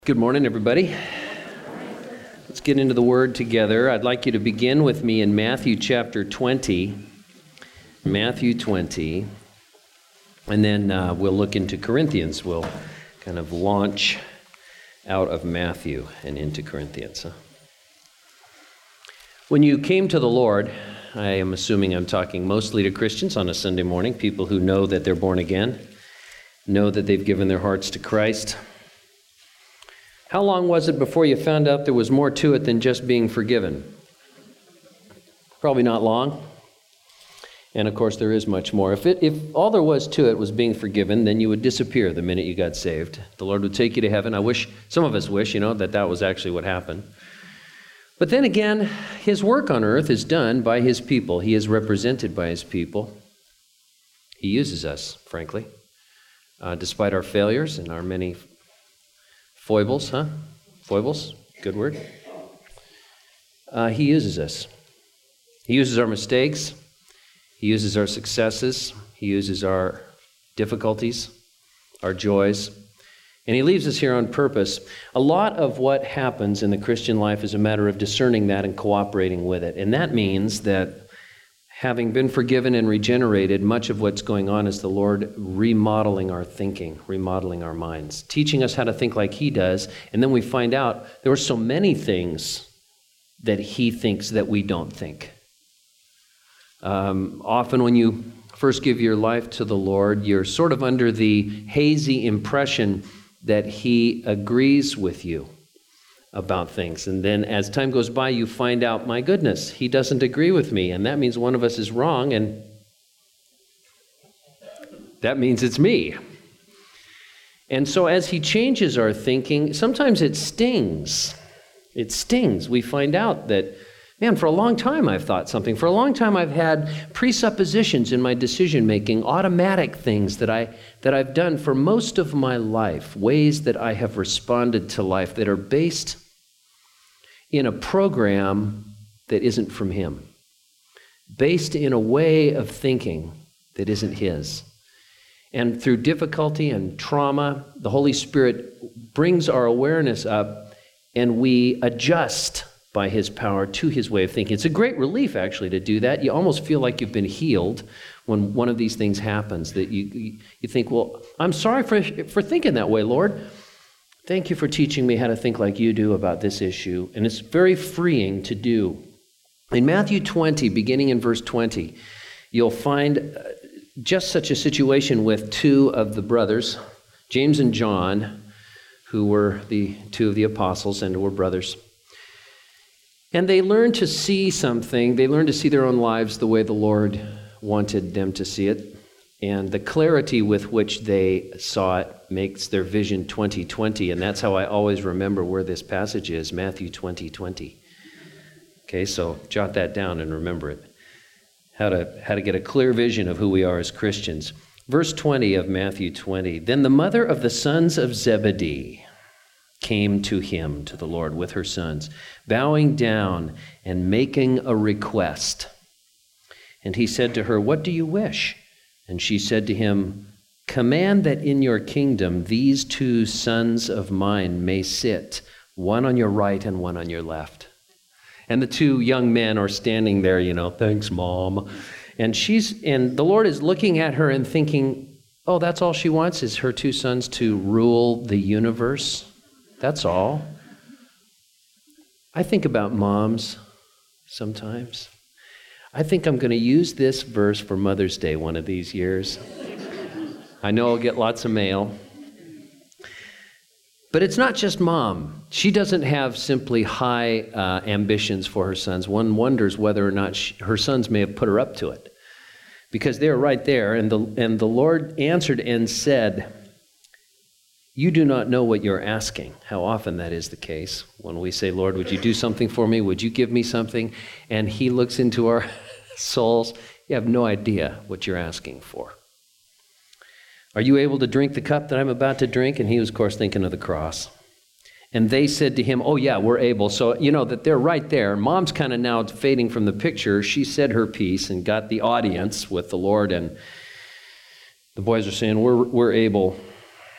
Good morning, everybody. Let's get into the Word together. I'd like you to begin with me in Matthew chapter 20. Matthew 20. And then we'll look into Corinthians. We'll kind of launch out of Matthew and into Corinthians. When you came to the Lord, I am assuming I'm talking mostly to Christians on a Sunday morning, people who know that they're born again, know that they've given their hearts to Christ. How long was it before you found out there was more to it than just being forgiven? Probably not long. And of course, there is much more. If all there was to it was being forgiven, then you would disappear the minute you got saved. The Lord would take you to heaven. Some of us wish, that was actually what happened. But then again, His work on earth is done by His people. He is represented by His people. He uses us, frankly, despite our failures and our many foibles, Foibles, good word. He uses us. He uses our mistakes. He uses our successes. He uses our difficulties, our joys. And He leaves us here on purpose. A lot of what happens in the Christian life is a matter of discerning that and cooperating with it. And that means that having been forgiven and regenerated, much of what's going on is the Lord remodeling our thinking, remodeling our minds, teaching us how to think like He does. And then we find out there are so many things that He thinks that we don't think. Often when you first give your life to the Lord, you're sort of under the hazy impression that He agrees with you about things. And then as time goes by, you find out, my goodness, He doesn't agree with me. And that means one of us is wrong, and that means it's me. And so as He changes our thinking, sometimes it stings. It stings. We find out that, man, for a long time I've thought something. For a long time I've had presuppositions in my decision-making, automatic things that I've done for most of my life, ways that I have responded to life that are based in a program that isn't from Him, based in a way of thinking that isn't His. And through difficulty and trauma, the Holy Spirit brings our awareness up, and we adjust by His power to His way of thinking. It's a great relief, actually, to do that. You almost feel like you've been healed when one of these things happens, that you think, well, I'm sorry for thinking that way, Lord. Thank you for teaching me how to think like You do about this issue. And it's very freeing to do. In Matthew 20, beginning in verse 20, you'll find just such a situation with two of the brothers, James and John, who were the two of the apostles and were brothers. And they learned to see something. They learned to see their own lives the way the Lord wanted them to see it. And the clarity with which they saw it makes their vision 20/20. And that's how I always remember where this passage is, Matthew 20:20. Okay, so jot that down and remember it. How to get a clear vision of who we are as Christians. Verse 20 of Matthew 20. Then the mother of the sons of Zebedee came to Him, to the Lord, with her sons, bowing down and making a request. And He said to her, "What do you wish?" And she said to Him, "Command that in Your kingdom these two sons of mine may sit, one on Your right and one on Your left." And the two young men are standing there, thanks, Mom. And the Lord is looking at her and thinking, oh, that's all she wants, is her two sons to rule the universe. That's all. I think about moms sometimes. I think I'm going to use this verse for Mother's Day one of these years. I know I'll get lots of mail. But it's not just Mom. She doesn't have simply high ambitions for her sons. One wonders whether or not her sons may have put her up to it, because they're right there. And the Lord answered and said, "You do not know what you're asking." How often that is the case when we say, "Lord, would You do something for me? Would You give me something?" And He looks into our souls. You have no idea what you're asking for. "Are you able to drink the cup that I'm about to drink?" And He was, of course, thinking of the cross. And they said to Him, "Oh yeah, we're able." So that they're right there. Mom's kind of now fading from the picture. She said her piece and got the audience with the Lord. And the boys are saying, we're able.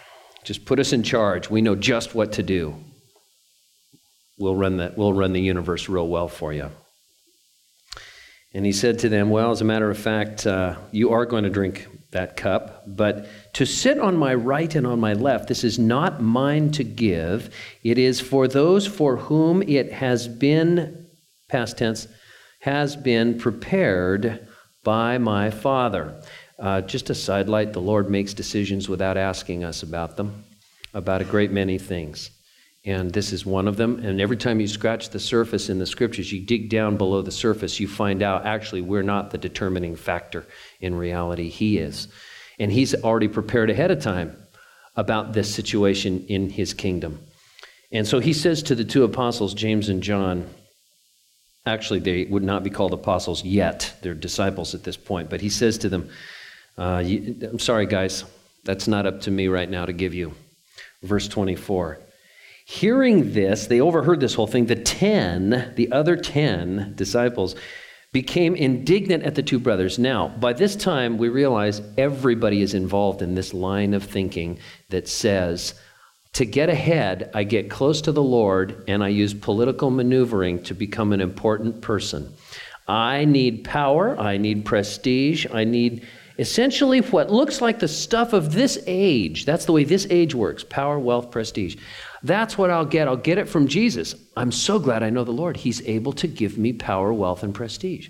Just put us in charge. We know just what to do. We'll run the universe real well for you. And he said to them, well, as a matter of fact, you are going to drink that cup, but to sit on my right and on my left, this is not mine to give. It is for those for whom it has been, past tense, has been prepared by my Father. Just a sidelight, the Lord makes decisions without asking us about them, about a great many things. And this is one of them. And every time you scratch the surface in the scriptures, you dig down below the surface, you find out actually we're not the determining factor. In reality, he is. And he's already prepared ahead of time about this situation in his kingdom. And so he says to the two apostles, James and John, actually they would not be called apostles yet. They're disciples at this point. But he says to them, I'm sorry, guys, that's not up to me right now to give you. Verse 24. Hearing this, they overheard this whole thing. The other 10 disciples became indignant at the two brothers. Now, by this time, we realize everybody is involved in this line of thinking that says, to get ahead, I get close to the Lord and I use political maneuvering to become an important person. I need power, I need prestige, I need essentially what looks like the stuff of this age. That's the way this age works, power, wealth, prestige. That's what I'll get. I'll get it from Jesus. I'm so glad I know the Lord. He's able to give me power, wealth, and prestige.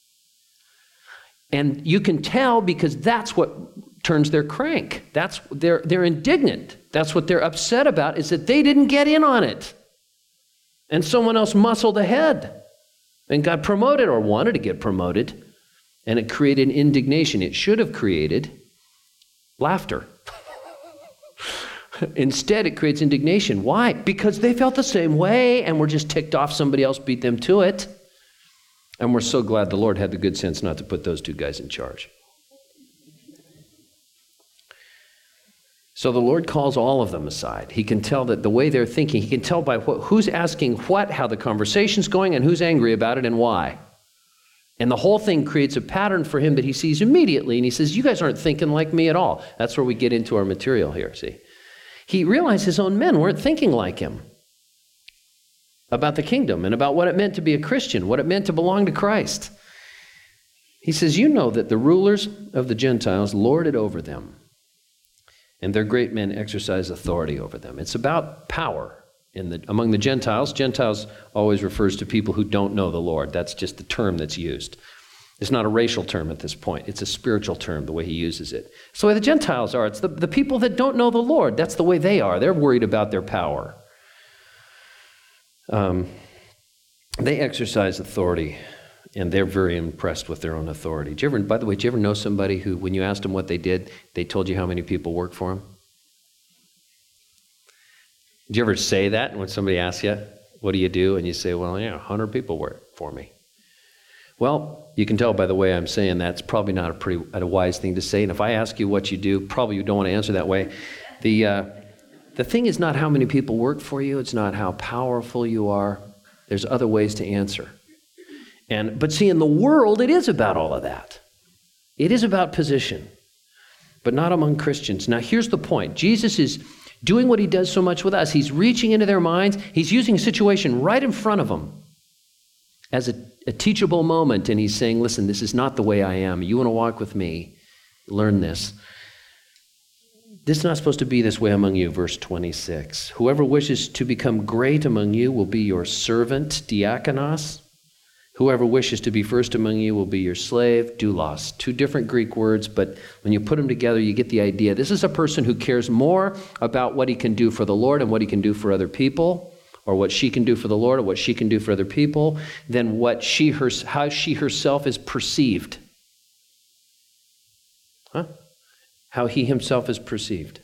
And you can tell because that's what turns their crank. They're indignant. That's what they're upset about, is that they didn't get in on it. And someone else muscled ahead and got promoted or wanted to get promoted. And it created indignation. It should have created laughter. Instead, it creates indignation. Why? Because they felt the same way and were just ticked off somebody else beat them to it. And we're so glad the Lord had the good sense not to put those two guys in charge. So the Lord calls all of them aside. He can tell that the way they're thinking, he can tell by who's asking what, how the conversation's going, and who's angry about it and why. And the whole thing creates a pattern for him that he sees immediately, and he says, you guys aren't thinking like me at all. That's where we get into our material here, see. He realized his own men weren't thinking like him about the kingdom and about what it meant to be a Christian, what it meant to belong to Christ. He says, you know that the rulers of the Gentiles lord it over them, and their great men exercise authority over them. It's about power among the Gentiles. Gentiles always refers to people who don't know the Lord. That's just the term that's used. It's not a racial term at this point. It's a spiritual term, the way he uses it. It's the way the Gentiles are. It's the people that don't know the Lord. That's the way they are. They're worried about their power. They exercise authority, and they're very impressed with their own authority. By the way, did you ever know somebody who, when you asked them what they did, they told you how many people work for them? Did you ever say that when somebody asks you, what do you do? And you say, well, 100 people work for me. Well, you can tell by the way I'm saying that's probably not a wise thing to say. And if I ask you what you do, probably you don't want to answer that way. The thing is not how many people work for you. It's not how powerful you are. There's other ways to answer. But see, in the world, it is about all of that. It is about position, but not among Christians. Now, here's the point. Jesus is doing what he does so much with us. He's reaching into their minds. He's using a situation right in front of them as a teachable moment, and he's saying, listen, this is not the way I am. You want to walk with me, learn this. This is not supposed to be this way among you, verse 26. Whoever wishes to become great among you will be your servant, diakonos. Whoever wishes to be first among you will be your slave, doulos. Two different Greek words, but when you put them together, you get the idea. This is a person who cares more about what he can do for the Lord and what he can do for other people, or what she can do for the Lord or what she can do for other people, than how she herself is perceived. How he himself is perceived.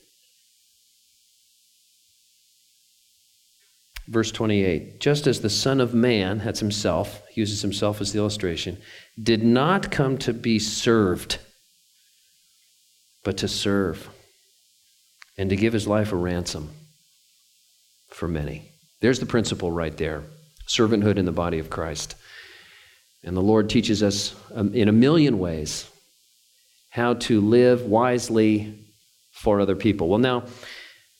Verse 28, just as the Son of Man, that's himself, he uses himself as the illustration, did not come to be served, but to serve, and to give his life a ransom for many. There's the principle right there, servanthood in the body of Christ. And the Lord teaches us in a million ways how to live wisely for other people. Well, now,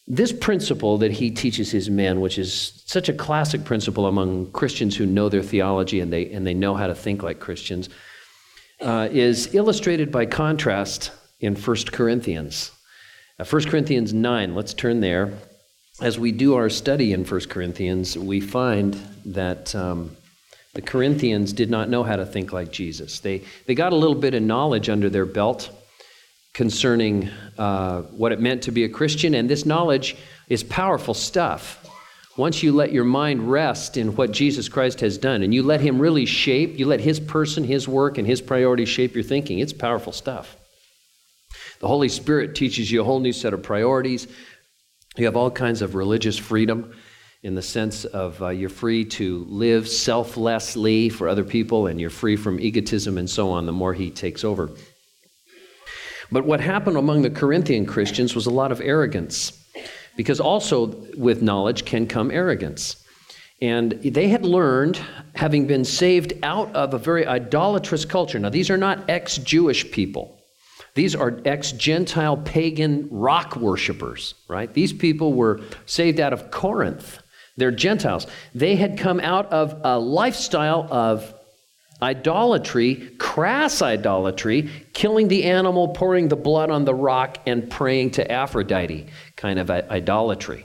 This principle that he teaches his men, which is such a classic principle among Christians who know their theology and they know how to think like Christians, is illustrated by contrast in 1 Corinthians. 1 Corinthians 9, let's turn there. As we do our study in 1 Corinthians, we find that the Corinthians did not know how to think like Jesus. They got a little bit of knowledge under their belt concerning what it meant to be a Christian, and this knowledge is powerful stuff. Once you let your mind rest in what Jesus Christ has done, and you let him really shape, you let his person, his work, and his priorities shape your thinking, it's powerful stuff. The Holy Spirit teaches you a whole new set of priorities. You have all kinds of religious freedom in the sense of you're free to live selflessly for other people, and you're free from egotism and so on, the more he takes over. But what happened among the Corinthian Christians was a lot of arrogance, because also with knowledge can come arrogance. And they had learned, having been saved out of a very idolatrous culture. Now, these are not ex-Jewish people. These are ex-Gentile pagan rock worshipers, right? These people were saved out of Corinth. They're Gentiles. They had come out of a lifestyle of idolatry, crass idolatry, killing the animal, pouring the blood on the rock, and praying to Aphrodite, kind of idolatry.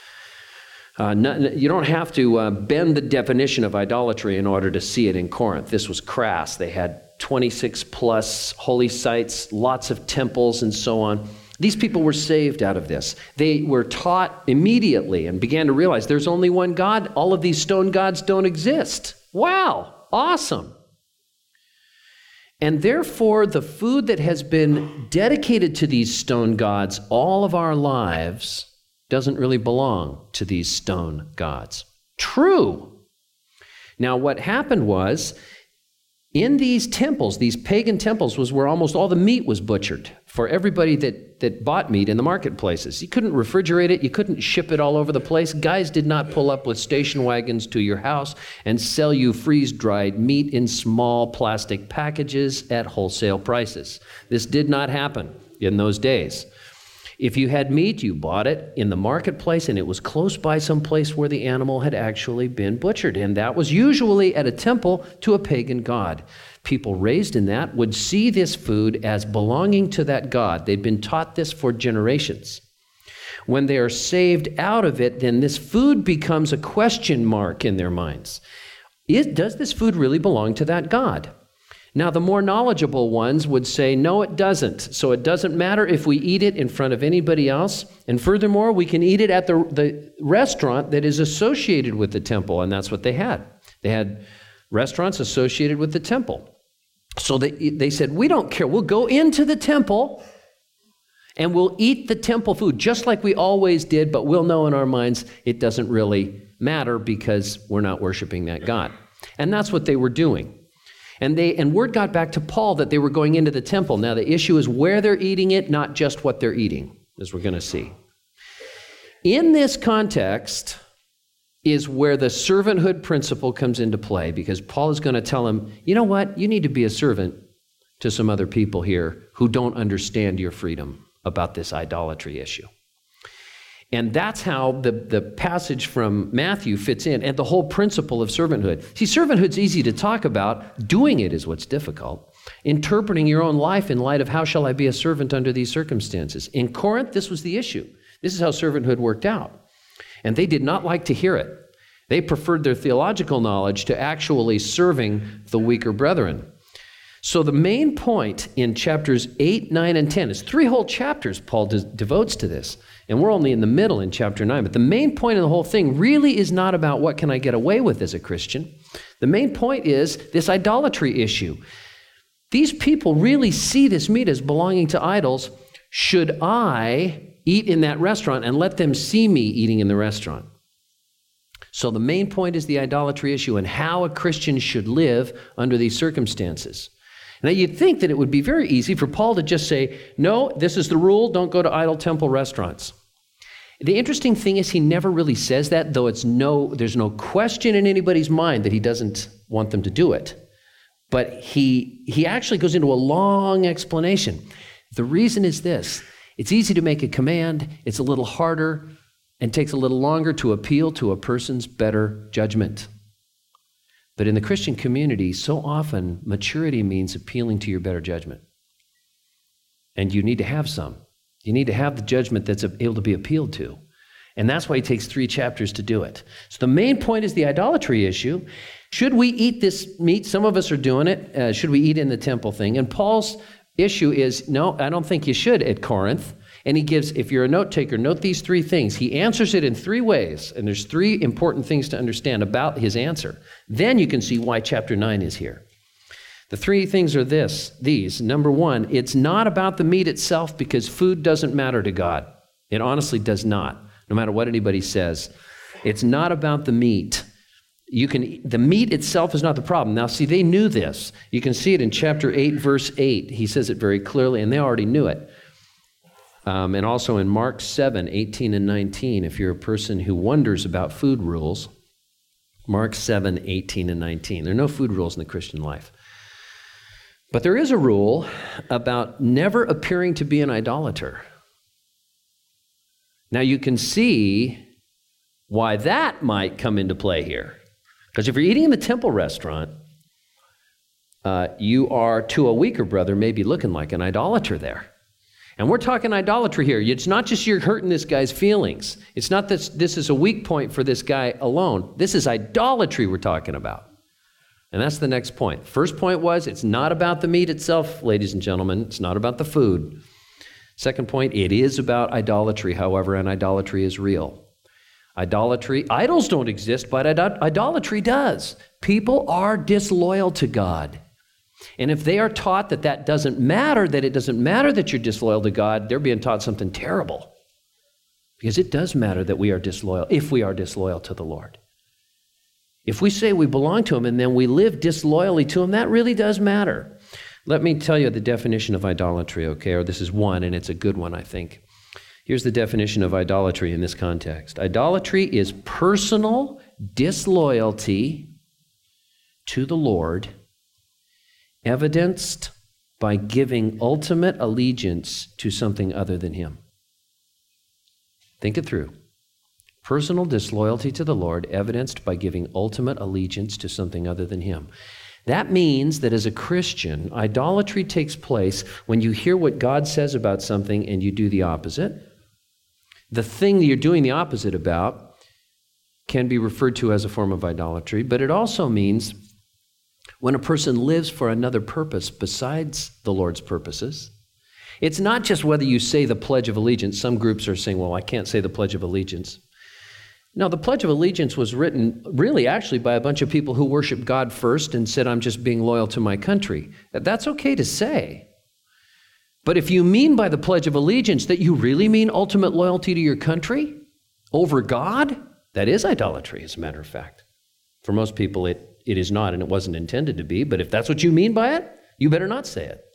You don't have to bend the definition of idolatry in order to see it in Corinth. This was crass. They had 26 plus holy sites, lots of temples, and so on. These people were saved out of this. They were taught immediately and began to realize there's only one God. All of these stone gods don't exist. Wow, awesome. And therefore, the food that has been dedicated to these stone gods all of our lives doesn't really belong to these stone gods. True. Now, what happened was, in these temples, these pagan temples, was where almost all the meat was butchered for everybody that bought meat in the marketplaces. You couldn't refrigerate it. You couldn't ship it all over the place. Guys did not pull up with station wagons to your house and sell you freeze-dried meat in small plastic packages at wholesale prices. This did not happen in those days. If you had meat, you bought it in the marketplace, and it was close by some place where the animal had actually been butchered. And that was usually at a temple to a pagan god. People raised in that would see this food as belonging to that god. They'd been taught this for generations. When they are saved out of it, then this food becomes a question mark in their minds. Does this food really belong to that god? Now, the more knowledgeable ones would say, no, it doesn't. So it doesn't matter if we eat it in front of anybody else. And furthermore, we can eat it at the restaurant that is associated with the temple. And that's what they had. They had restaurants associated with the temple. So they said, we don't care. We'll go into the temple and we'll eat the temple food just like we always did, but we'll know in our minds it doesn't really matter because we're not worshiping that God. And that's what they were doing. And word got back to Paul that they were going into the temple. Now, the issue is where they're eating it, not just what they're eating, as we're going to see. In this context is where the servanthood principle comes into play, because Paul is going to tell them, you know what? You need to be a servant to some other people here who don't understand your freedom about this idolatry issue. And that's how the passage from Matthew fits in, and the whole principle of servanthood. See, servanthood's easy to talk about. Doing it is what's difficult. Interpreting your own life in light of how shall I be a servant under these circumstances. In Corinth, this was the issue. This is how servanthood worked out. And they did not like to hear it. They preferred their theological knowledge to actually serving the weaker brethren. So the main point in chapters 8, 9, and 10 is 3 whole chapters Paul devotes to this. And we're only in the middle in chapter 9. But the main point of the whole thing really is not about what can I get away with as a Christian. The main point is this idolatry issue. These people really see this meat as belonging to idols. Should I eat in that restaurant and let them see me eating in the restaurant? So the main point is the idolatry issue and how a Christian should live under these circumstances. Now, you'd think that it would be very easy for Paul to just say, no, this is the rule, don't go to idol temple restaurants. The interesting thing is he never really says that, though there's no question in anybody's mind that he doesn't want them to do it. But he actually goes into a long explanation. The reason is this, It's easy to make a command. It's a little harder and takes a little longer to appeal to a person's better judgment. But in the Christian community, so often maturity means appealing to your better judgment. And you need to have some. You need to have the judgment that's able to be appealed to. And that's why it takes 3 chapters to do it. So the main point is the idolatry issue. Should we eat this meat? Some of us are doing it. Should we eat in the temple thing? And Paul's issue is, no, I don't think you should at Corinth. And he gives, if you're a note taker, note these 3 things. He answers it in 3 ways. And there's 3 important things to understand about his answer. Then you can see why chapter 9 is here. The 3 things are these. Number 1, it's not about the meat itself because food doesn't matter to God. It honestly does not, no matter what anybody says. It's not about the meat. The meat itself is not the problem. Now, see, they knew this. You can see it in chapter 8, verse 8. He says it very clearly, and they already knew it. And also in Mark 7, 18 and 19, if you're a person who wonders about food rules, Mark 7, 18 and 19. There are no food rules in the Christian life. But there is a rule about never appearing to be an idolater. Now you can see why that might come into play here. Because if you're eating in the temple restaurant, you are, to a weaker brother, maybe looking like an idolater there. And we're talking idolatry here. It's not just you're hurting this guy's feelings. It's not that this is a weak point for this guy alone. This is idolatry we're talking about. And that's the next point. First point was, it's not about the meat itself, ladies and gentlemen. It's not about the food. Second point, it is about idolatry, however, and idolatry is real. Idols don't exist, but idolatry does. People are disloyal to God. And if they are taught that it doesn't matter that you're disloyal to God, they're being taught something terrible. Because it does matter that we are disloyal, if we are disloyal to the Lord. If we say we belong to Him and then we live disloyally to Him, that really does matter. Let me tell you the definition of idolatry, okay? Or this is one, and it's a good one, I think. Here's the definition of idolatry in this context. Idolatry is personal disloyalty to the Lord, evidenced by giving ultimate allegiance to something other than Him. Think it through. Personal disloyalty to the Lord, evidenced by giving ultimate allegiance to something other than Him. That means that as a Christian, idolatry takes place when you hear what God says about something and you do the opposite. The thing that you're doing the opposite about can be referred to as a form of idolatry, but it also means when a person lives for another purpose besides the Lord's purposes. It's not just whether you say the Pledge of Allegiance. Some groups are saying, well, I can't say the Pledge of Allegiance. No, the Pledge of Allegiance was written really actually by a bunch of people who worship God first and said, I'm just being loyal to my country. That's okay to say. But if you mean by the Pledge of Allegiance that you really mean ultimate loyalty to your country over God, that is idolatry, as a matter of fact. For most people, it is not, and it wasn't intended to be, but if that's what you mean by it, you better not say it.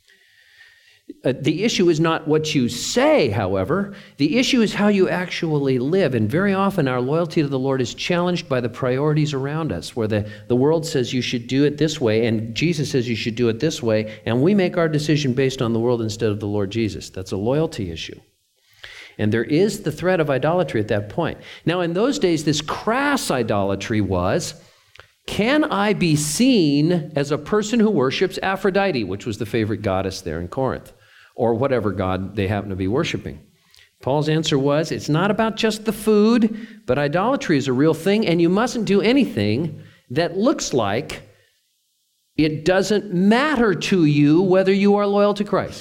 The issue is not what you say, however. The issue is how you actually live. And very often our loyalty to the Lord is challenged by the priorities around us, where the world says you should do it this way, and Jesus says you should do it this way, and we make our decision based on the world instead of the Lord Jesus. That's a loyalty issue. And there is the threat of idolatry at that point. Now, in those days, this crass idolatry was, can I be seen as a person who worships Aphrodite, which was the favorite goddess there in Corinth, or whatever god they happen to be worshiping? Paul's answer was, it's not about just the food, but idolatry is a real thing, and you mustn't do anything that looks like it doesn't matter to you whether you are loyal to Christ.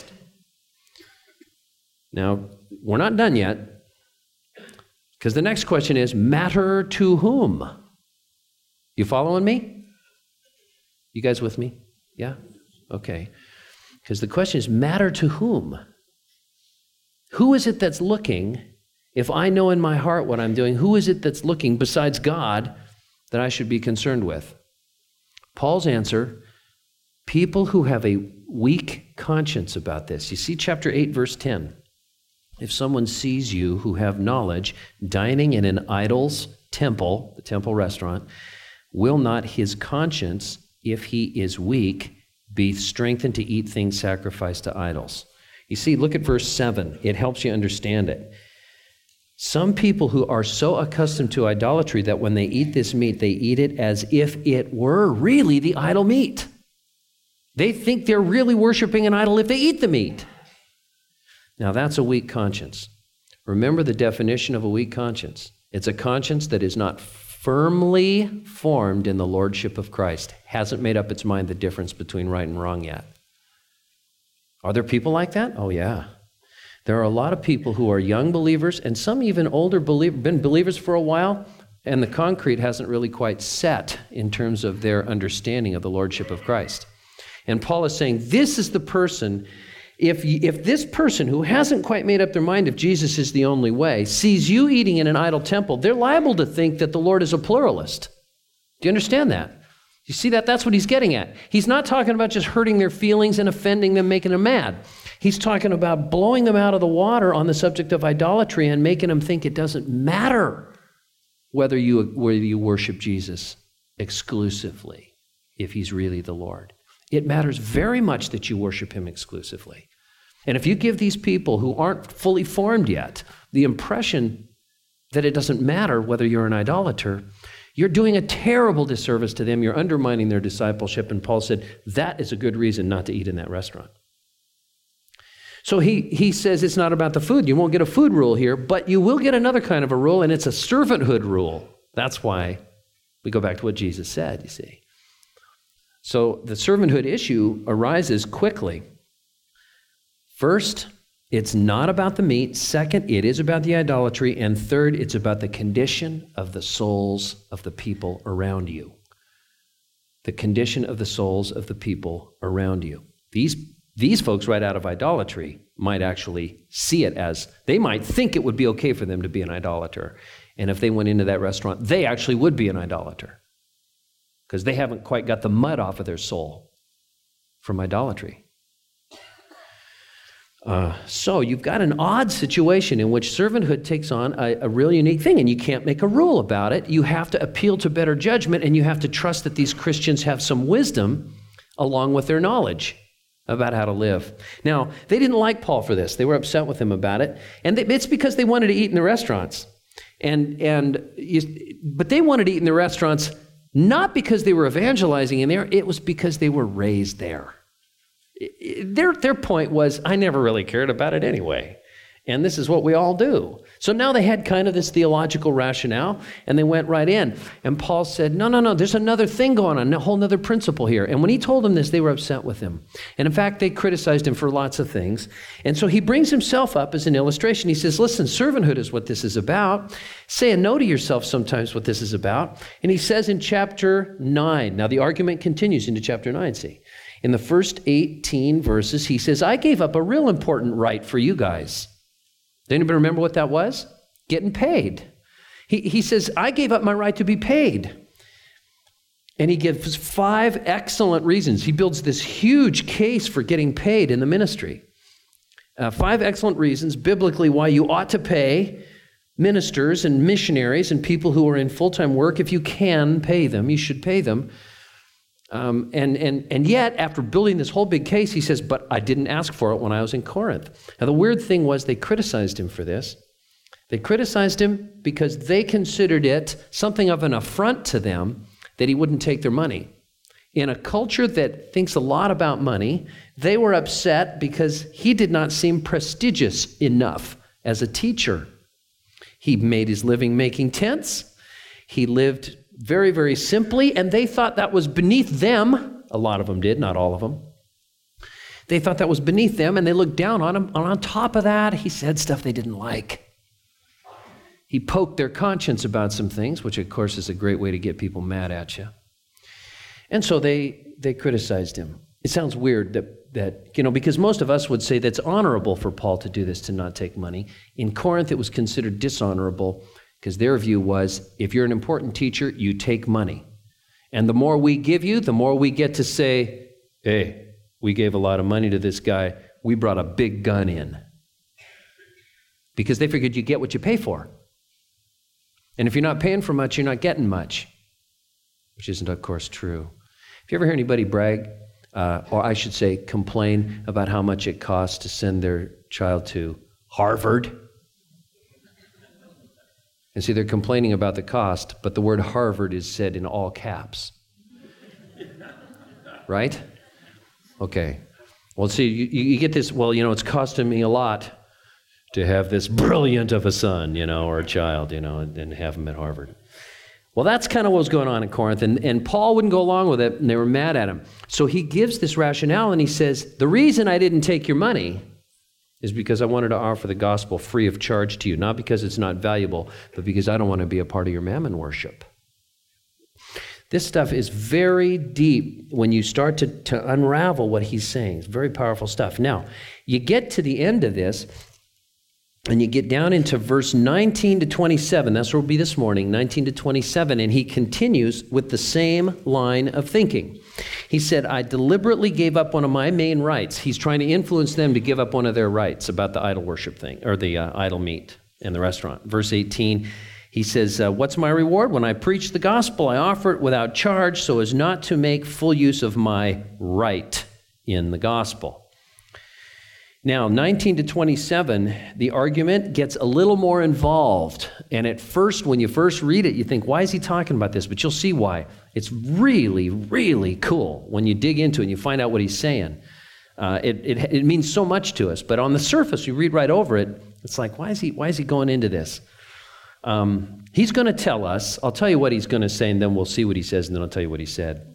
Now, we're not done yet, because the next question is, matter to whom? You following me? You guys with me? Yeah? Okay. Because the question is, matter to whom? Who is it that's looking? If I know in my heart what I'm doing, who is it that's looking besides God that I should be concerned with? Paul's answer, people who have a weak conscience about this. You see chapter 8, verse 10. If someone sees you who have knowledge dining in an idol's temple, the temple restaurant, will not his conscience, if he is weak, be strengthened to eat things sacrificed to idols? You see, look at verse 7. It helps you understand it. Some people who are so accustomed to idolatry that when they eat this meat, they eat it as if it were really the idol meat. They think they're really worshiping an idol if they eat the meat. Now, that's a weak conscience. Remember the definition of a weak conscience. It's a conscience that is not firmly formed in the lordship of Christ, hasn't made up its mind the difference between right and wrong yet. Are there people like that? Oh, yeah. There are a lot of people who are young believers and some even older been believers for a while, and the concrete hasn't really quite set in terms of their understanding of the lordship of Christ. And Paul is saying, this is the person, if this person who hasn't quite made up their mind if Jesus is the only way, sees you eating in an idol temple, they're liable to think that the Lord is a pluralist. Do you understand that? You see that? That's what he's getting at. He's not talking about just hurting their feelings and offending them, making them mad. He's talking about blowing them out of the water on the subject of idolatry and making them think it doesn't matter whether you worship Jesus exclusively, if he's really the Lord. It matters very much that you worship him exclusively. And if you give these people who aren't fully formed yet the impression that it doesn't matter whether you're an idolater, you're doing a terrible disservice to them. You're undermining their discipleship. And Paul said, that is a good reason not to eat in that restaurant. So he says it's not about the food. You won't get a food rule here, but you will get another kind of a rule, and it's a servanthood rule. That's why we go back to what Jesus said, you see. So the servanthood issue arises quickly. First, it's not about the meat. Second, it is about the idolatry. And third, it's about the condition of the souls of the people around you. The condition of the souls of the people around you. These folks right out of idolatry might actually see it as, they might think it would be okay for them to be an idolater. And if they went into that restaurant, they actually would be an idolater because they haven't quite got the mud off of their soul from idolatry. So you've got an odd situation in which servanthood takes on a real unique thing, and you can't make a rule about it. You have to appeal to better judgment, and you have to trust that these Christians have some wisdom along with their knowledge about how to live. Now, they didn't like Paul for this. They were upset with him about it, and it's because they wanted to eat in the restaurants. But they wanted to eat in the restaurants not because they were evangelizing in there, it was because they were raised there. Their point was, I never really cared about it anyway, and this is what we all do. So now they had kind of this theological rationale, and they went right in. And Paul said, no, there's another thing going on, a whole other principle here. And when he told them this, they were upset with him. And in fact, they criticized him for lots of things. And so he brings himself up as an illustration. He says, listen, servanthood is what this is about. Say a no to yourself sometimes what this is about. And he says in chapter 9, now the argument continues into chapter 9, see. In the first 18 verses, he says, I gave up a real important right for you guys. Does anybody remember what that was? Getting paid. He says, I gave up my right to be paid. And he gives 5 excellent reasons. He builds this huge case for getting paid in the ministry. 5 excellent reasons, biblically, why you ought to pay ministers and missionaries and people who are in full-time work. If you can pay them, you should pay them. And yet, after building this whole big case, he says, but I didn't ask for it when I was in Corinth. Now, the weird thing was they criticized him for this. They criticized him because they considered it something of an affront to them that he wouldn't take their money. In a culture that thinks a lot about money, they were upset because he did not seem prestigious enough as a teacher. He made his living making tents. He lived very, very simply, and they thought that was beneath them. A lot of them did, not all of them. They thought that was beneath them, and they looked down on him. And on top of that, he said stuff they didn't like. He poked their conscience about some things, which, of course, is a great way to get people mad at you. And so they criticized him. It sounds weird that because most of us would say that's honorable for Paul to do this, to not take money. In Corinth, it was considered dishonorable, because their view was, if you're an important teacher, you take money. And the more we give you, the more we get to say, hey, we gave a lot of money to this guy. We brought a big gun in. Because they figured you get what you pay for. And if you're not paying for much, you're not getting much. Which isn't, of course, true. If you ever hear anybody brag or I should say complain about how much it costs to send their child to Harvard. And see, they're complaining about the cost, but the word Harvard is said in all caps. Right? Okay. Well, see, you get this, well, it's costing me a lot to have this brilliant of a son, or a child, and have him at Harvard. Well, that's kind of what was going on in Corinth, and Paul wouldn't go along with it, and they were mad at him. So he gives this rationale, and he says, the reason I didn't take your money is because I wanted to offer the gospel free of charge to you, not because it's not valuable, but because I don't want to be a part of your mammon worship. This stuff is very deep when you start to unravel what he's saying. It's very powerful stuff. Now, you get to the end of this, and you get down into verse 19 to 27. That's where we'll be this morning, 19 to 27. And he continues with the same line of thinking. He said, I deliberately gave up one of my main rights. He's trying to influence them to give up one of their rights about the idol worship thing, or the idol meat in the restaurant. Verse 18, he says, what's my reward? When I preach the gospel, I offer it without charge so as not to make full use of my right in the gospel. Now, 19 to 27, the argument gets a little more involved. And at first, when you first read it, you think, why is he talking about this? But you'll see why. It's really, really cool when you dig into it and you find out what he's saying. It means so much to us. But on the surface, you read right over it, it's like, why is he going into this? He's going to tell us, I'll tell you what he's going to say, and then we'll see what he says, and then I'll tell you what he said.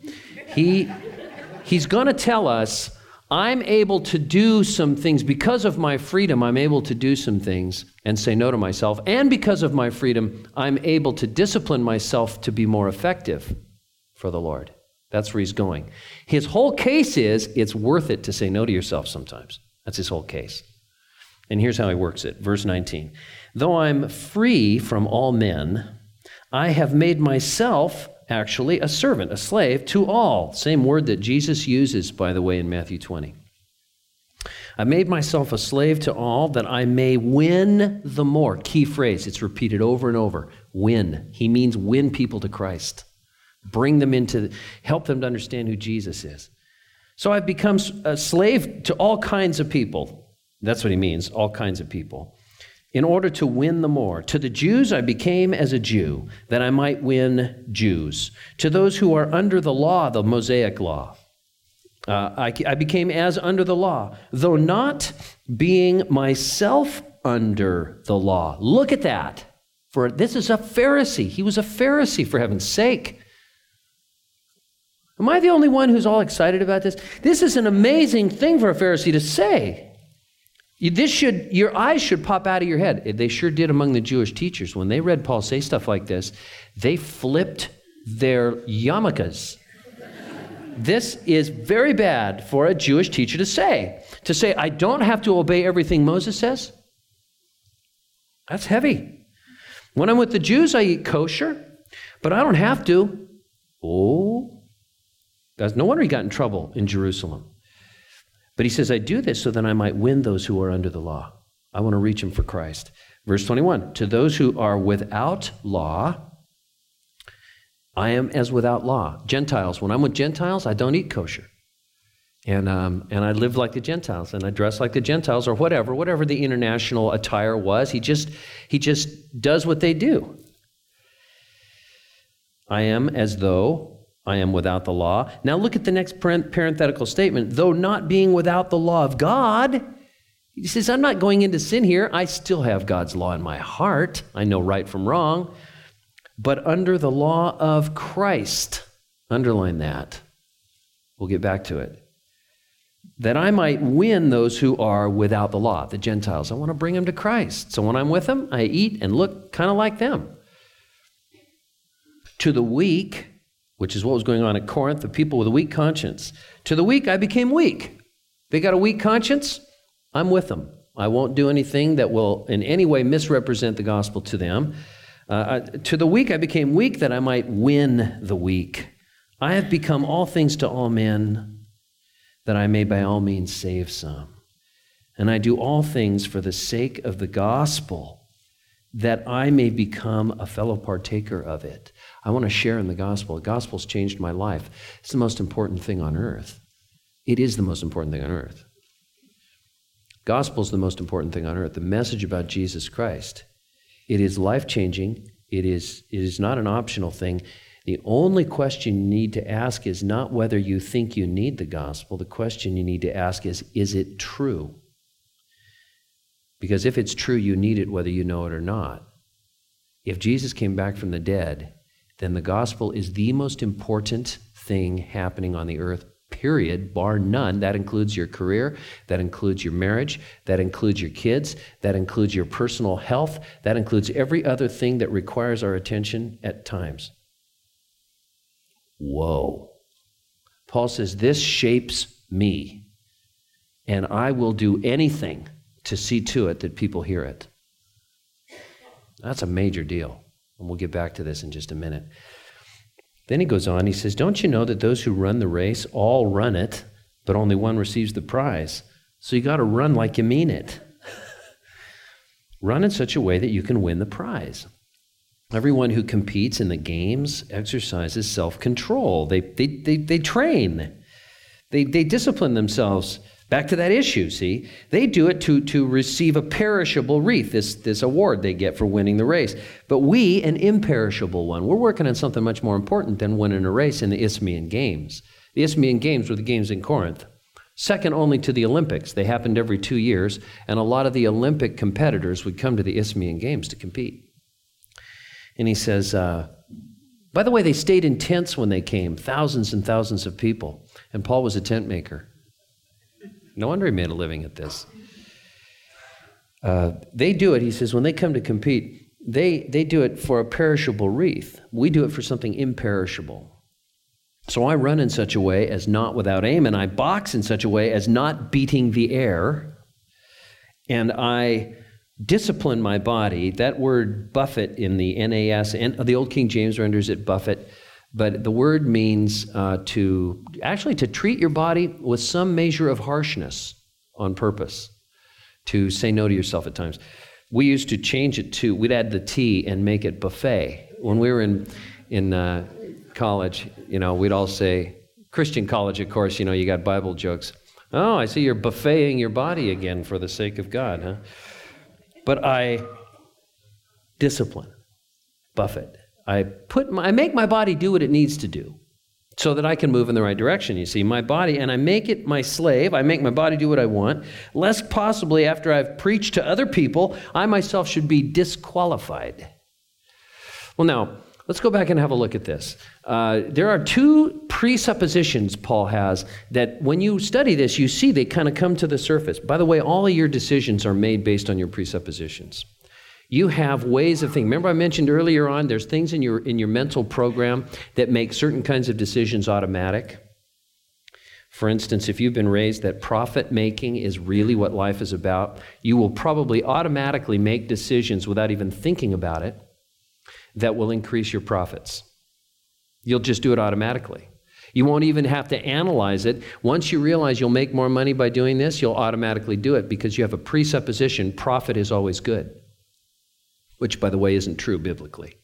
He's going to tell us, I'm able to do some things because of my freedom. I'm able to do some things and say no to myself. And because of my freedom, I'm able to discipline myself to be more effective for the Lord. That's where he's going. His whole case is it's worth it to say no to yourself sometimes. That's his whole case. And here's how he works it. Verse 19. Though I'm free from all men, I have made myself actually a servant, a slave to all. Same word that Jesus uses, by the way, in Matthew 20. I made myself a slave to all that I may win the more. Key phrase, it's repeated over and over. Win. He means win people to Christ. Bring them help them to understand who Jesus is. So I've become a slave to all kinds of people. That's what he means, all kinds of people. In order to win the more. To the Jews I became as a Jew, that I might win Jews. To those who are under the law, the Mosaic law, I became as under the law, though not being myself under the law. Look at that. For this is a Pharisee. He was a Pharisee, for heaven's sake. Am I the only one who's all excited about this? This is an amazing thing for a Pharisee to say. Your eyes should pop out of your head. They sure did among the Jewish teachers. When they read Paul say stuff like this, they flipped their yarmulkes. This is very bad for a Jewish teacher to say. To say, I don't have to obey everything Moses says. That's heavy. When I'm with the Jews, I eat kosher, but I don't have to. Oh, that's no wonder he got in trouble in Jerusalem. But he says, I do this so that I might win those who are under the law. I want to reach them for Christ. Verse 21, to those who are without law, I am as without law. Gentiles, when I'm with Gentiles, I don't eat kosher. And I live like the Gentiles, and I dress like the Gentiles, or whatever the international attire was. He just does what they do. I am as though I am without the law. Now look at the next parenthetical statement. Though not being without the law of God, he says, I'm not going into sin here. I still have God's law in my heart. I know right from wrong. But under the law of Christ, underline that. We'll get back to it. That I might win those who are without the law, the Gentiles. I want to bring them to Christ. So when I'm with them, I eat and look kind of like them. To the weak, which is what was going on at Corinth, the people with a weak conscience. To the weak, I became weak. They got a weak conscience, I'm with them. I won't do anything that will in any way misrepresent the gospel to them. To the weak, I became weak that I might win the weak. I have become all things to all men, that I may by all means save some. And I do all things for the sake of the gospel, that I may become a fellow partaker of it. I want to share in the gospel. The gospel's changed my life. It's the most important thing on earth. It is the most important thing on earth. Gospel is the most important thing on earth. The message about Jesus Christ. It is life-changing. It is not an optional thing. The only question you need to ask is not whether you think you need the gospel. The question you need to ask is it true? Because if it's true, you need it whether you know it or not. If Jesus came back from the dead, then the gospel is the most important thing happening on the earth, period, bar none. That includes your career, that includes your marriage, that includes your kids, that includes your personal health, that includes every other thing that requires our attention at times. Whoa. Paul says, this shapes me, and I will do anything to see to it that people hear it. That's a major deal, and we'll get back to this in just a minute. Then he goes on, he says, don't you know that those who run the race all run it, but only one receives the prize? So you got to run like you mean it. Run in such a way that you can win the prize. Everyone who competes in the games exercises self-control. They train. They discipline themselves. Back to that issue, see? They do it to receive a perishable wreath, this award they get for winning the race. But we, an imperishable one. We're working on something much more important than winning a race in the Isthmian Games. The Isthmian Games were the games in Corinth. Second only to the Olympics. They happened every 2 years, and a lot of the Olympic competitors would come to the Isthmian Games to compete. And he says, by the way, they stayed in tents when they came, thousands and thousands of people. And Paul was a tent maker. No wonder he made a living at this. They do it, he says, when they come to compete, they do it for a perishable wreath. We do it for something imperishable. So I run in such a way as not without aim, and I box in such a way as not beating the air, and I discipline my body. That word buffet in the NAS, and the Old King James renders it buffet, but the word means to treat your body with some measure of harshness on purpose, to say no to yourself at times. We used to change it to, we'd add the T and make it buffet. When we were in college, we'd all say, Christian college, of course, you got Bible jokes. Oh, I see you're buffeting your body again for the sake of God, huh? But I discipline, buffet. I make my body do what it needs to do so that I can move in the right direction. You see, my body, and I make it my slave. I make my body do what I want, lest possibly after I've preached to other people, I myself should be disqualified. Well, now, let's go back and have a look at this. There are two presuppositions Paul has that when you study this, you see they kind of come to the surface. By the way, all of your decisions are made based on your presuppositions. You have ways of thinking. Remember I mentioned earlier on, there's things in your mental program that make certain kinds of decisions automatic. For instance, if you've been raised that profit making is really what life is about, you will probably automatically make decisions without even thinking about it that will increase your profits. You'll just do it automatically. You won't even have to analyze it. Once you realize you'll make more money by doing this, you'll automatically do it because you have a presupposition, profit is always good. Which, by the way, isn't true biblically.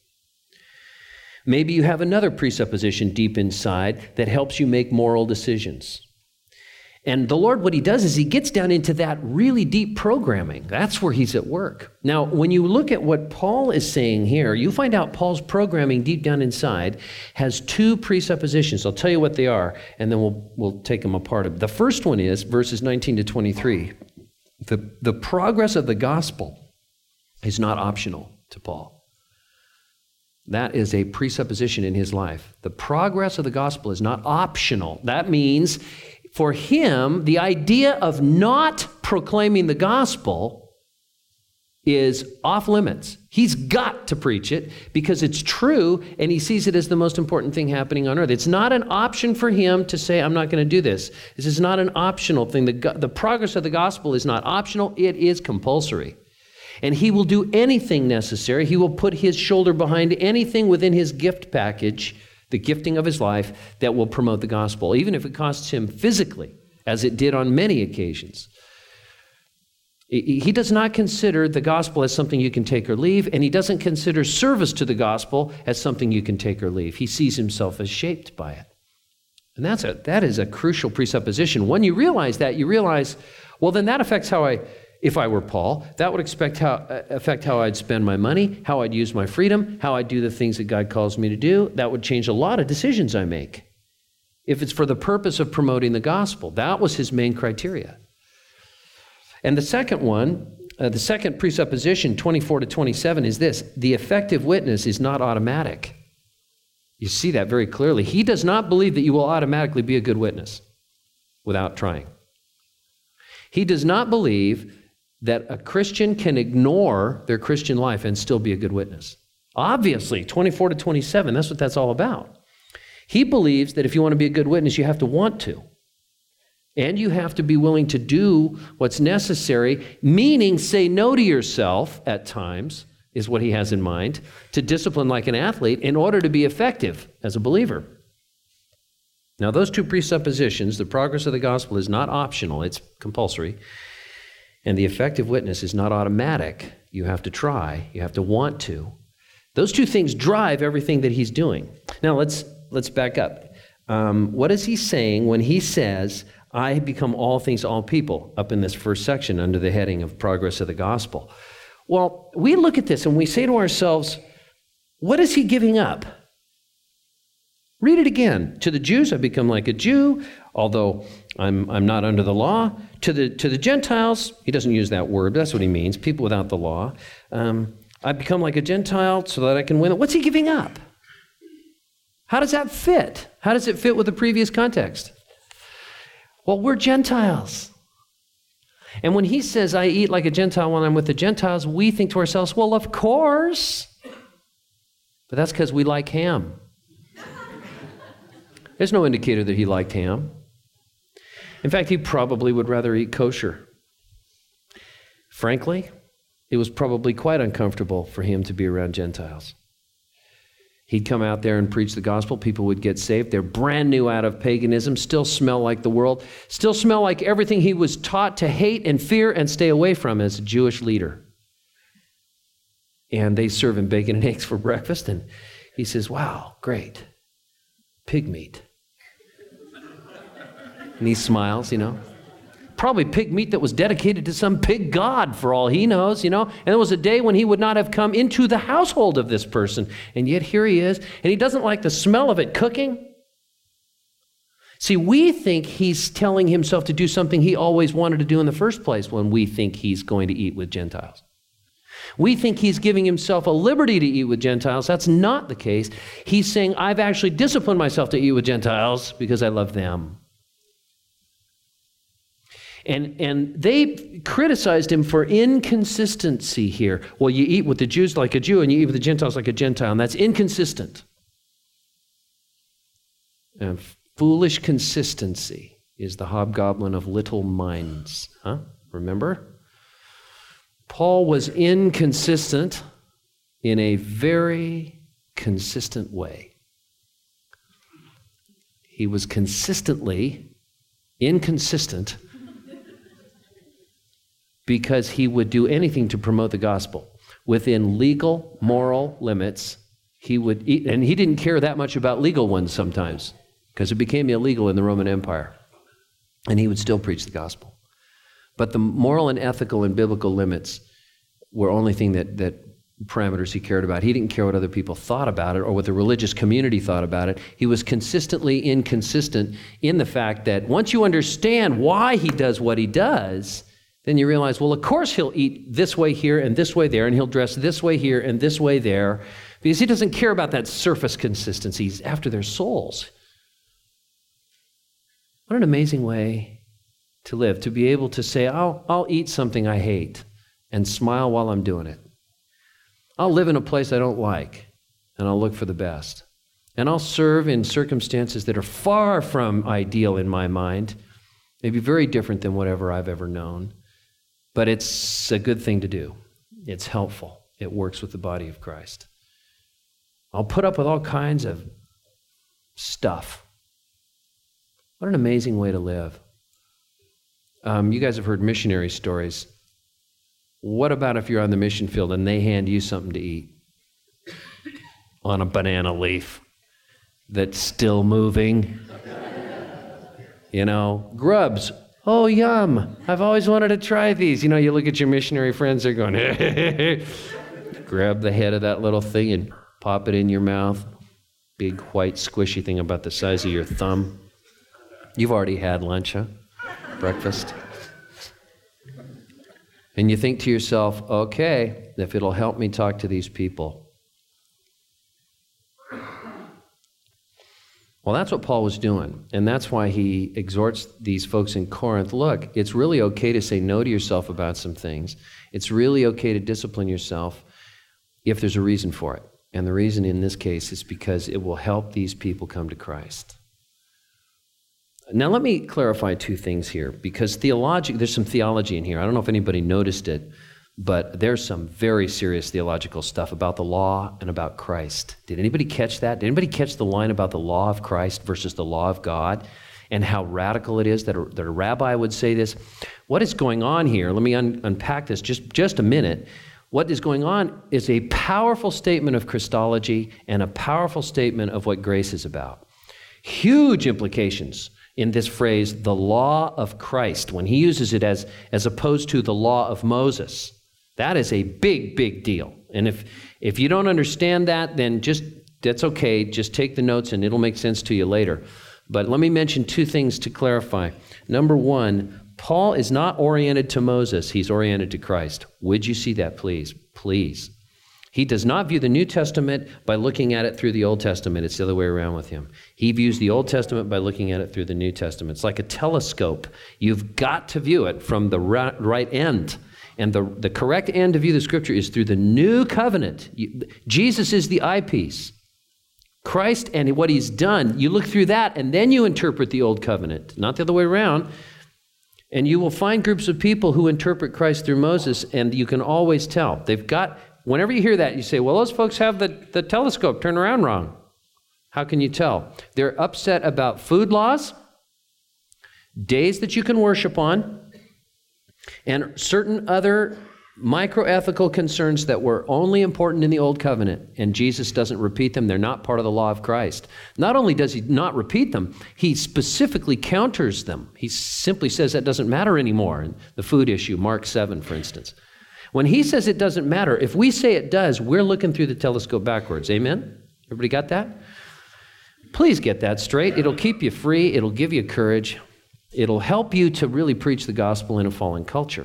Maybe you have another presupposition deep inside that helps you make moral decisions. And the Lord, what he does is he gets down into that really deep programming. That's where he's at work. Now, when you look at what Paul is saying here, you find out Paul's programming deep down inside has two presuppositions. I'll tell you what they are, and then we'll take them apart. The first one is verses 19 to 23. The progress of the gospel is not optional to Paul. That is a presupposition in his life. The progress of the gospel is not optional. That means for him, the idea of not proclaiming the gospel is off limits. He's got to preach it because it's true and he sees it as the most important thing happening on earth. It's not an option for him to say, I'm not going to do this. This is not an optional thing. The progress of the gospel is not optional. It is compulsory. And he will do anything necessary. He will put his shoulder behind anything within his gift package, the gifting of his life, that will promote the gospel, even if it costs him physically, as it did on many occasions. He does not consider the gospel as something you can take or leave, and he doesn't consider service to the gospel as something you can take or leave. He sees himself as shaped by it. And that is a crucial presupposition. When you realize that, you realize, well, then that affects if I were Paul, that would affect how I'd spend my money, how I'd use my freedom, how I'd do the things that God calls me to do. That would change a lot of decisions I make. If it's for the purpose of promoting the gospel, that was his main criteria. And the second one, the second presupposition, 24 to 27, is this: the effective witness is not automatic. You see that very clearly. He does not believe that you will automatically be a good witness without trying. He does not believe that a Christian can ignore their Christian life and still be a good witness. Obviously, 24 to 27, that's what that's all about. He believes that if you want to be a good witness, you have to want to. And you have to be willing to do what's necessary, meaning say no to yourself at times, is what he has in mind, to discipline like an athlete in order to be effective as a believer. Now, those two presuppositions, the progress of the gospel is not optional, it's compulsory, and the effective witness is not automatic. You have to try, you have to want to. Those two things drive everything that he's doing. Now, let's back up. What is he saying when he says, I become all things to all people, up in this first section under the heading of progress of the gospel? Well, we look at this and we say to ourselves, what is he giving up? Read it again. To the Jews, I become like a Jew, although I'm not under the law. To the Gentiles, he doesn't use that word, but that's what he means, people without the law. I become like a Gentile so that I can win. What's he giving up? How does that fit? How does it fit with the previous context? Well, we're Gentiles. And when he says, I eat like a Gentile when I'm with the Gentiles, we think to ourselves, well, of course. But that's because we like ham. There's no indicator that he liked ham. In fact, he probably would rather eat kosher. Frankly, it was probably quite uncomfortable for him to be around Gentiles. He'd come out there and preach the gospel. People would get saved. They're brand new out of paganism, still smell like the world, still smell like everything he was taught to hate and fear and stay away from as a Jewish leader. And they serve him bacon and eggs for breakfast. And he says, wow, great. Pig meat. And he smiles, Probably pig meat that was dedicated to some pig god for all he knows, And there was a day when he would not have come into the household of this person. And yet here he is, and he doesn't like the smell of it cooking. See, we think he's telling himself to do something he always wanted to do in the first place when we think he's going to eat with Gentiles. We think he's giving himself a liberty to eat with Gentiles. That's not the case. He's saying, I've actually disciplined myself to eat with Gentiles because I love them. And they criticized him for inconsistency here. Well, you eat with the Jews like a Jew and you eat with the Gentiles like a Gentile, and that's inconsistent. And foolish consistency is the hobgoblin of little minds. Remember? Paul was inconsistent in a very consistent way. He was consistently inconsistent because he would do anything to promote the gospel. Within legal, moral limits, he would eat, and he didn't care that much about legal ones sometimes, because it became illegal in the Roman Empire. And he would still preach the gospel. But the moral and ethical and biblical limits were only thing that parameters he cared about. He didn't care what other people thought about it or what the religious community thought about it. He was consistently inconsistent in the fact that once you understand why he does what he does, then you realize, well, of course he'll eat this way here and this way there, and he'll dress this way here and this way there, because he doesn't care about that surface consistency. He's after their souls. What an amazing way to live, to be able to say, I'll eat something I hate and smile while I'm doing it. I'll live in a place I don't like, and I'll look for the best. And I'll serve in circumstances that are far from ideal in my mind, maybe very different than whatever I've ever known. But it's a good thing to do. It's helpful. It works with the body of Christ. I'll put up with all kinds of stuff. What an amazing way to live. You guys have heard missionary stories. What about if you're on the mission field and they hand you something to eat on a banana leaf that's still moving? Grubs. Oh, yum. I've always wanted to try these. You look at your missionary friends, they're going, hey. Grab the head of that little thing and pop it in your mouth. Big, white, squishy thing about the size of your thumb. You've already had lunch, huh? Breakfast. And you think to yourself, okay, if it'll help me talk to these people. Well, that's what Paul was doing, and that's why he exhorts these folks in Corinth, look, it's really okay to say no to yourself about some things. It's really okay to discipline yourself if there's a reason for it. And the reason in this case is because it will help these people come to Christ. Now, let me clarify two things here, because there's some theology in here. I don't know if anybody noticed it, but there's some very serious theological stuff about the law and about Christ. Did anybody catch that? Did anybody catch the line about the law of Christ versus the law of God and how radical it is that a rabbi would say this? What is going on here? Let me unpack this just a minute. What is going on is a powerful statement of Christology and a powerful statement of what grace is about. Huge implications in this phrase, the law of Christ, when he uses it as opposed to the law of Moses. That is a big, big deal. And if you don't understand that, then that's okay. Just take the notes and it'll make sense to you later. But let me mention two things to clarify. Number one, Paul is not oriented to Moses. He's oriented to Christ. Would you see that, please? Please. He does not view the New Testament by looking at it through the Old Testament. It's the other way around with him. He views the Old Testament by looking at it through the New Testament. It's like a telescope. You've got to view it from the right end. And the correct end to view the Scripture is through the New Covenant. Jesus is the eyepiece. Christ and what he's done, you look through that, and then you interpret the Old Covenant, not the other way around. And you will find groups of people who interpret Christ through Moses, and you can always tell. Whenever you hear that, you say, well, those folks have the telescope turned around wrong. How can you tell? They're upset about food laws, days that you can worship on, and certain other microethical concerns that were only important in the Old Covenant, and Jesus doesn't repeat them. They're not part of the law of Christ. Not only does he not repeat them, he specifically counters them. He simply says that doesn't matter anymore. In the food issue, Mark 7, for instance. When he says it doesn't matter, if we say it does, we're looking through the telescope backwards. Amen? Everybody got that? Please get that straight. It'll keep you free. It'll give you courage. It'll help you to really preach the gospel in a fallen culture.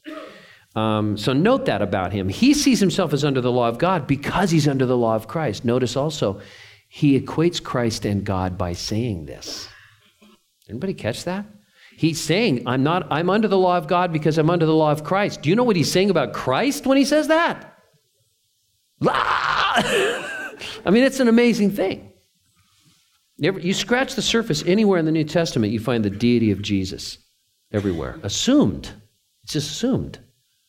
So note that about him. He sees himself as under the law of God because he's under the law of Christ. Notice also, he equates Christ and God by saying this. Anybody catch that? He's saying, I'm under the law of God because I'm under the law of Christ. Do you know what he's saying about Christ when he says that? I mean, it's an amazing thing. You scratch the surface anywhere in the New Testament, you find the deity of Jesus everywhere. Assumed. It's just assumed.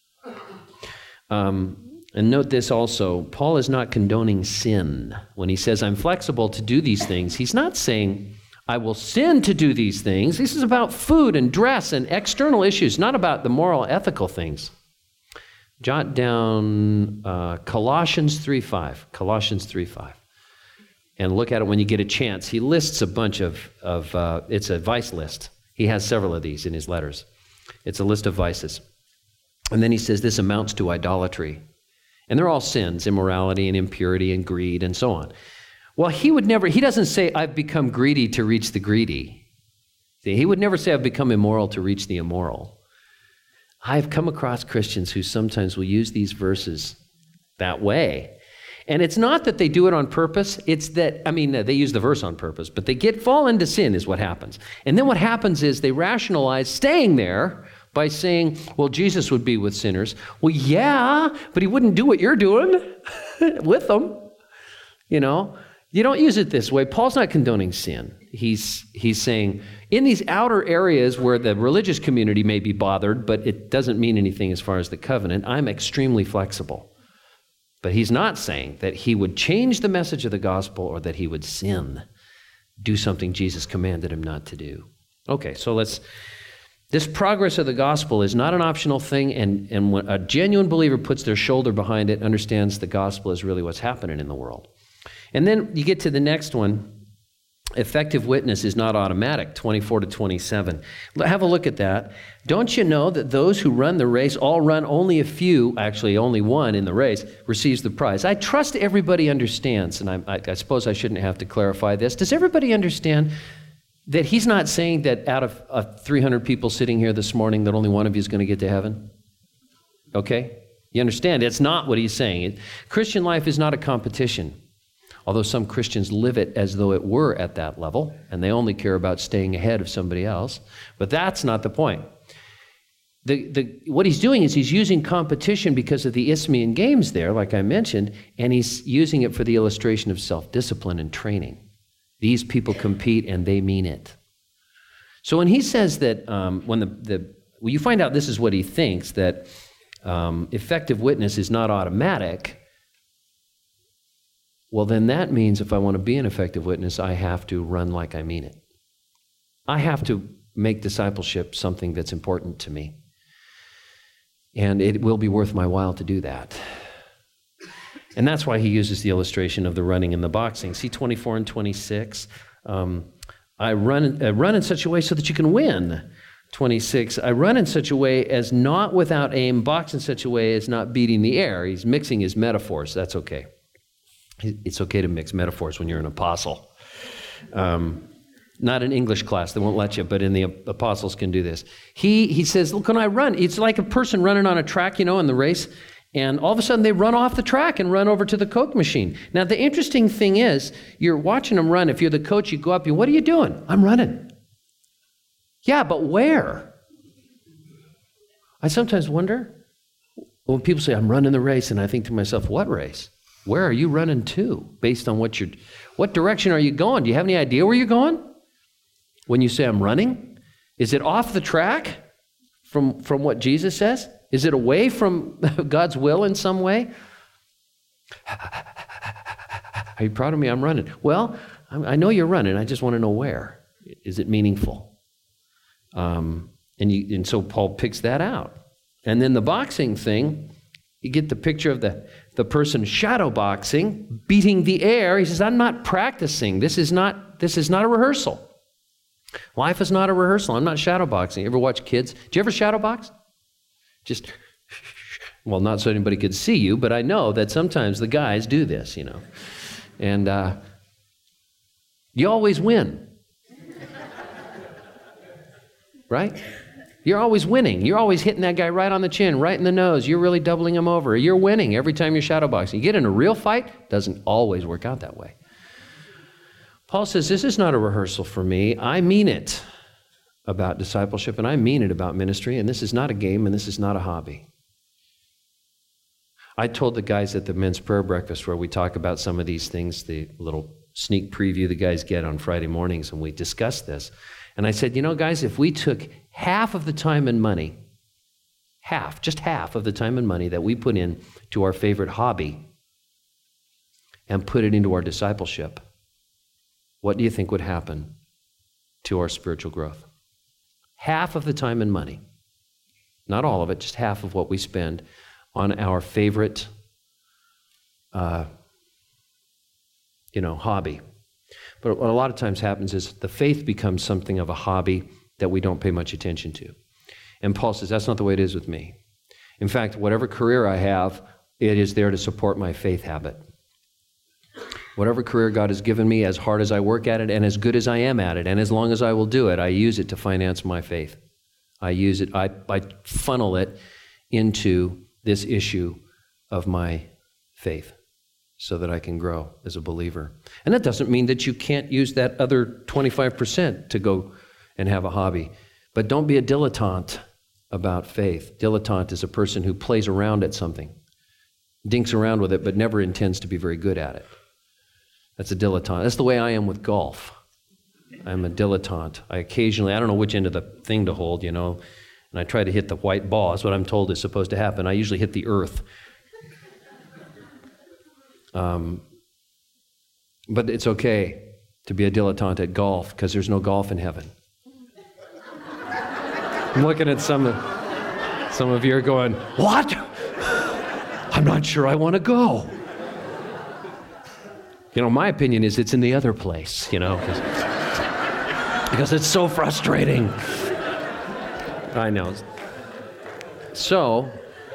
And note this also, Paul is not condoning sin. When he says, I'm flexible to do these things, he's not saying, I will sin to do these things. This is about food and dress and external issues, not about the moral, ethical things. Jot down Colossians 3:5. Colossians 3:5. And look at it when you get a chance. He lists a bunch of it's a vice list. He has several of these in his letters. It's a list of vices. And then he says this amounts to idolatry. And they're all sins, immorality and impurity and greed and so on. Well, he doesn't say, I've become greedy to reach the greedy. See, he would never say, I've become immoral to reach the immoral. I've come across Christians who sometimes will use these verses that way. And it's not that they do it on purpose. It's that, they use the verse on purpose, but they fall into sin is what happens. And then what happens is they rationalize staying there by saying, well, Jesus would be with sinners. Well, yeah, but he wouldn't do what you're doing with them. You don't use it this way. Paul's not condoning sin. He's saying, in these outer areas where the religious community may be bothered, but it doesn't mean anything as far as the covenant, I'm extremely flexible. But he's not saying that he would change the message of the gospel or that he would sin, do something Jesus commanded him not to do. Okay, so this progress of the gospel is not an optional thing, and when a genuine believer puts their shoulder behind it, understands the gospel is really what's happening in the world. And then you get to the next one, Effective witness is not automatic, 24 to 27. Have a look at that. Don't you know that those who run the race all run, only a few, actually only one in the race, receives the prize? I trust everybody understands, and I suppose I shouldn't have to clarify this. Does everybody understand that he's not saying that out of 300 people sitting here this morning that only one of you is going to get to heaven? Okay? You understand? It's not what he's saying. Christian life is not a competition. Although some Christians live it as though it were at that level, and they only care about staying ahead of somebody else. But that's not the point. What he's doing is he's using competition because of the Isthmian Games there, like I mentioned, and he's using it for the illustration of self-discipline and training. These people compete, and they mean it. So when he says that, you find out this is what he thinks, that effective witness is not automatic. Well, then that means if I want to be an effective witness, I have to run like I mean it. I have to make discipleship something that's important to me. And it will be worth my while to do that. And that's why he uses the illustration of the running and the boxing. See 24 and 26? I run in such a way so that you can win. 26, I run in such a way as not without aim, box in such a way as not beating the air. He's mixing his metaphors. That's okay. It's okay to mix metaphors when you're an apostle. Not an English class, they won't let you, but in the apostles can do this. He says, look, when I run, it's like a person running on a track, in the race, and all of a sudden they run off the track and run over to the Coke machine. Now, the interesting thing is, you're watching them run. If you're the coach, you go up, what are you doing? I'm running. Yeah, but where? I sometimes wonder, when people say, I'm running the race, and I think to myself, what race? Where are you running to? Based on what direction are you going? Do you have any idea where you're going? When you say I'm running, is it off the track from what Jesus says? Is it away from God's will in some way? Are you proud of me? I'm running. Well, I know you're running. I just want to know where. Is it meaningful? And so Paul picks that out. And then the boxing thing, you get the picture of the person shadow boxing, beating the air. He says, I'm not practicing. This is not a rehearsal. Life is not a rehearsal. I'm not shadow boxing. You ever watch kids? Do you ever shadow box? Just, well, not so anybody could see you, but I know that sometimes the guys do this, And you always win. Right? You're always winning. You're always hitting that guy right on the chin, right in the nose. You're really doubling him over. You're winning every time you're shadowboxing. You get in a real fight, doesn't always work out that way. Paul says, this is not a rehearsal for me. I mean it about discipleship, and I mean it about ministry, and this is not a game, and this is not a hobby. I told the guys at the men's prayer breakfast where we talk about some of these things, the little sneak preview the guys get on Friday mornings, and we discussed this. And I said, guys, if we took half of the time and money, just half of the time and money that we put in to our favorite hobby and put it into our discipleship, what do you think would happen to our spiritual growth? Half of the time and money, not all of it, just half of what we spend on our favorite, hobby. But what a lot of times happens is the faith becomes something of a hobby that we don't pay much attention to. And Paul says, that's not the way it is with me. In fact, whatever career I have, it is there to support my faith habit. Whatever career God has given me, as hard as I work at it and as good as I am at it, and as long as I will do it, I use it to finance my faith. I use it, I funnel it into this issue of my faith so that I can grow as a believer. And that doesn't mean that you can't use that other 25% to go and have a hobby. But don't be a dilettante about faith. Dilettante is a person who plays around at something, dinks around with it, but never intends to be very good at it. That's a dilettante. That's the way I am with golf. I'm a dilettante. I don't know which end of the thing to hold, and I try to hit the white ball. That's what I'm told is supposed to happen. I usually hit the earth. But it's okay to be a dilettante at golf because there's no golf in heaven. I'm looking at some of you are going, what? I'm not sure I want to go. My opinion is it's in the other place, because it's so frustrating. I know. So,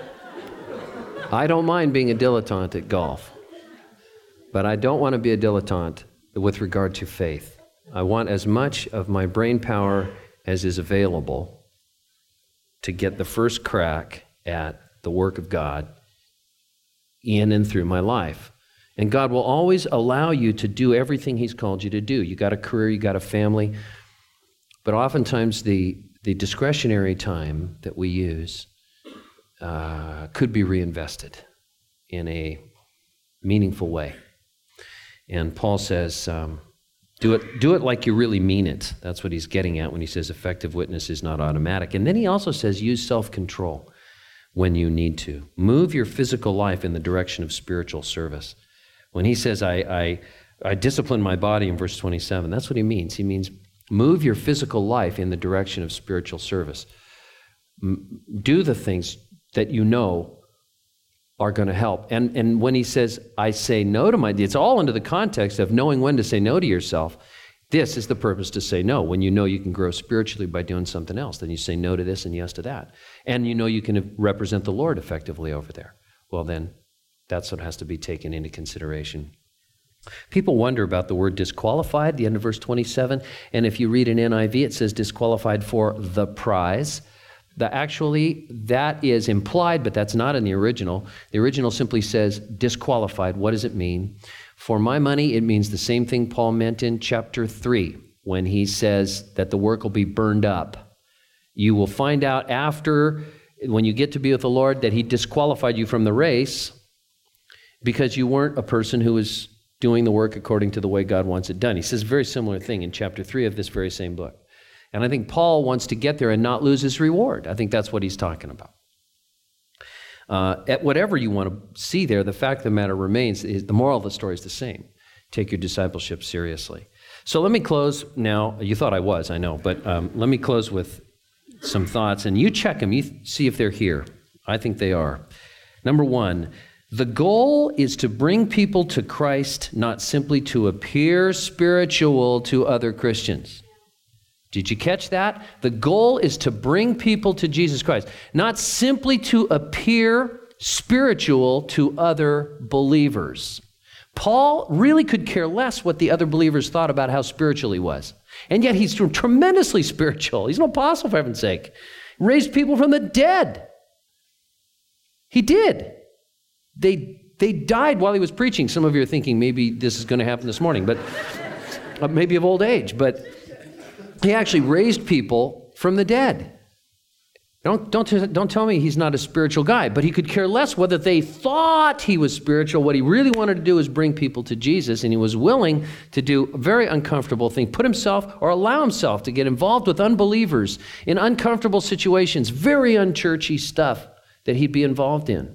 I don't mind being a dilettante at golf, but I don't want to be a dilettante with regard to faith. I want as much of my brain power as is available to get the first crack at the work of God in and through my life. And God will always allow you to do everything He's called you to do. You got a career, you got a family, but oftentimes the discretionary time that we use could be reinvested in a meaningful way. And Paul says, do it like you really mean it. That's what he's getting at when he says effective witness is not automatic. And then he also says use self-control when you need to. Move your physical life in the direction of spiritual service. When he says, I discipline my body in verse 27, that's what he means. He means move your physical life in the direction of spiritual service. Do the things that you know are going to help. And when he says, I say no to it's all under the context of knowing when to say no to yourself. This is the purpose to say no. When you know you can grow spiritually by doing something else, then you say no to this and yes to that. And you know you can represent the Lord effectively over there. Well, then that's what has to be taken into consideration. People wonder about the word disqualified, the end of verse 27. And if you read an NIV, it says disqualified for the prize. Actually, that is implied, but that's not in the original. The original simply says disqualified. What does it mean? For my money, it means the same thing Paul meant in chapter 3 when he says that the work will be burned up. You will find out after, when you get to be with the Lord, that he disqualified you from the race because you weren't a person who was doing the work according to the way God wants it done. He says a very similar thing in chapter 3 of this very same book. And I think Paul wants to get there and not lose his reward. I think that's what he's talking about. At whatever you want to see there, the fact of the matter remains, the moral of the story is the same. Take your discipleship seriously. So let me close now. You thought I was, I know, but let me close with some thoughts. And you check them. You see if they're here. I think they are. Number one, the goal is to bring people to Christ, not simply to appear spiritual to other Christians. Did you catch that? The goal is to bring people to Jesus Christ, not simply to appear spiritual to other believers. Paul really could care less what the other believers thought about how spiritual he was. And yet he's tremendously spiritual. He's an apostle, for heaven's sake. He raised people from the dead. He did. They died while he was preaching. Some of you are thinking maybe this is going to happen this morning, but maybe of old age. But he actually raised people from the dead. Don't tell me he's not a spiritual guy, but he could care less whether they thought he was spiritual. What he really wanted to do is bring people to Jesus, and he was willing to do a very uncomfortable thing, put himself or allow himself to get involved with unbelievers in uncomfortable situations, very unchurchy stuff that he'd be involved in.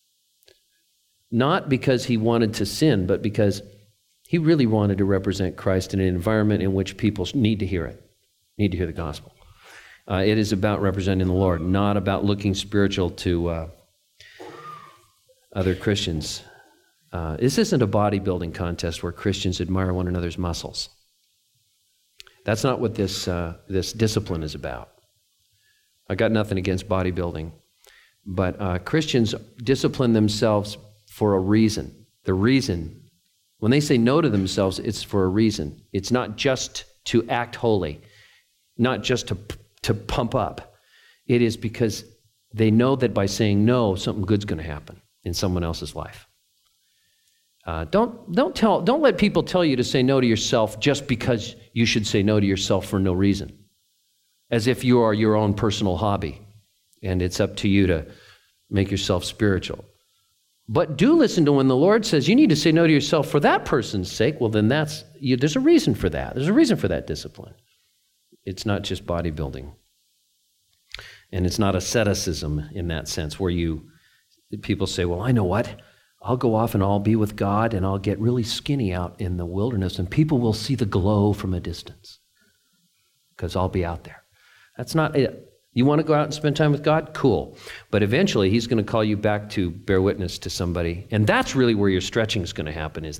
Not because he wanted to sin, but because he really wanted to represent Christ in an environment in which people need to hear it, need to hear the gospel. It is about representing the Lord, not about looking spiritual to other Christians. This isn't a bodybuilding contest where Christians admire one another's muscles. That's not what this discipline is about. I got nothing against bodybuilding, but Christians discipline themselves for a reason. The reason, when they say no to themselves, it's for a reason. It's not just to act holy, not just to pump up. It is because they know that by saying no, something good's going to happen in someone else's life. Don't let people tell you to say no to yourself just because you should say no to yourself for no reason, as if you are your own personal hobby and it's up to you to make yourself spiritual. But do listen to when the Lord says you need to say no to yourself for that person's sake. Well, then there's a reason for that. There's a reason for that discipline. It's not just bodybuilding. And it's not asceticism in that sense where people say, well, I know what? I'll go off and I'll be with God and I'll get really skinny out in the wilderness and people will see the glow from a distance because I'll be out there. That's not it. You want to go out and spend time with God? Cool. But eventually he's going to call you back to bear witness to somebody. And that's really where your stretching is going to happen, is there.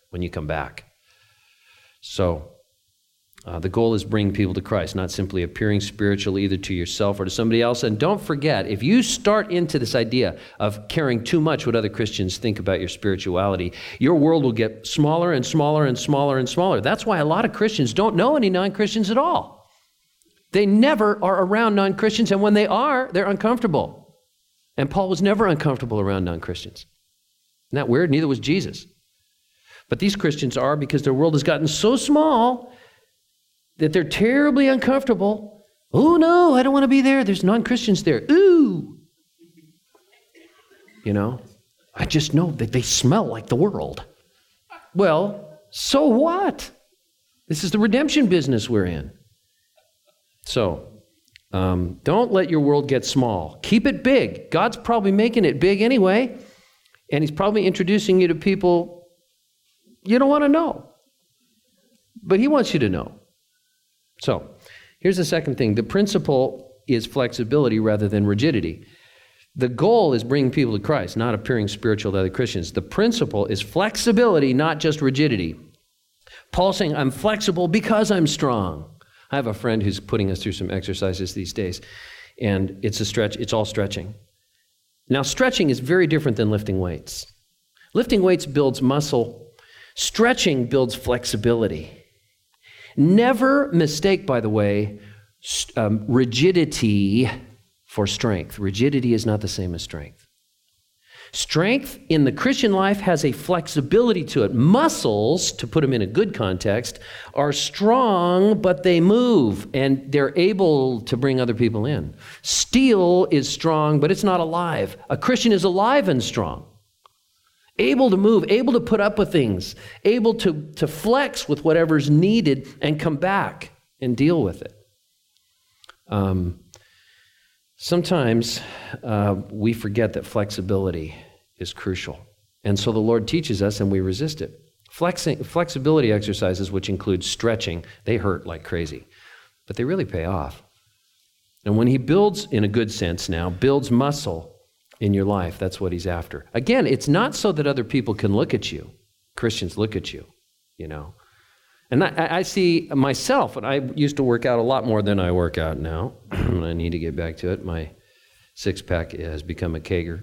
when you come back. So the goal is bringing people to Christ, not simply appearing spiritual either to yourself or to somebody else. And don't forget, if you start into this idea of caring too much what other Christians think about your spirituality, your world will get smaller and smaller and smaller and smaller. That's why a lot of Christians don't know any non-Christians at all. They never are around non-Christians, and when they are, they're uncomfortable. And Paul was never uncomfortable around non-Christians. Isn't that weird? Neither was Jesus. But these Christians are, because their world has gotten so small that they're terribly uncomfortable. Oh, no, I don't want to be there. There's non-Christians there. Ooh. You know, I just know that they smell like the world. Well, so what? This is the redemption business we're in. So, don't let your world get small. Keep it big. God's probably making it big anyway, and he's probably introducing you to people you don't want to know. But he wants you to know. So, here's the second thing. The principle is flexibility rather than rigidity. The goal is bringing people to Christ, not appearing spiritual to other Christians. The principle is flexibility, not just rigidity. Paul's saying, I'm flexible because I'm strong. I have a friend who's putting us through some exercises these days, and it's a stretch. It's all stretching. Now, stretching is very different than lifting weights. Lifting weights builds muscle. Stretching builds flexibility. Never mistake, by the way, rigidity for strength. Rigidity is not the same as strength. Strength in the Christian life has a flexibility to it. Muscles, to put them in a good context, are strong, but they move, and they're able to bring other people in. Steel is strong, but it's not alive. A Christian is alive and strong. Able to move, able to put up with things, able to flex with whatever's needed and come back and deal with it. Sometimes we forget that flexibility is crucial. And so the Lord teaches us and we resist it. Flexibility exercises, which include stretching, they hurt like crazy, but they really pay off. And when he builds, in a good sense now, builds muscle in your life, that's what he's after. Again, it's not so that other people can look at you. Christians look at you, you know. And I see myself, and I used to work out a lot more than I work out now. I need to get back to it. My six-pack has become a kegger.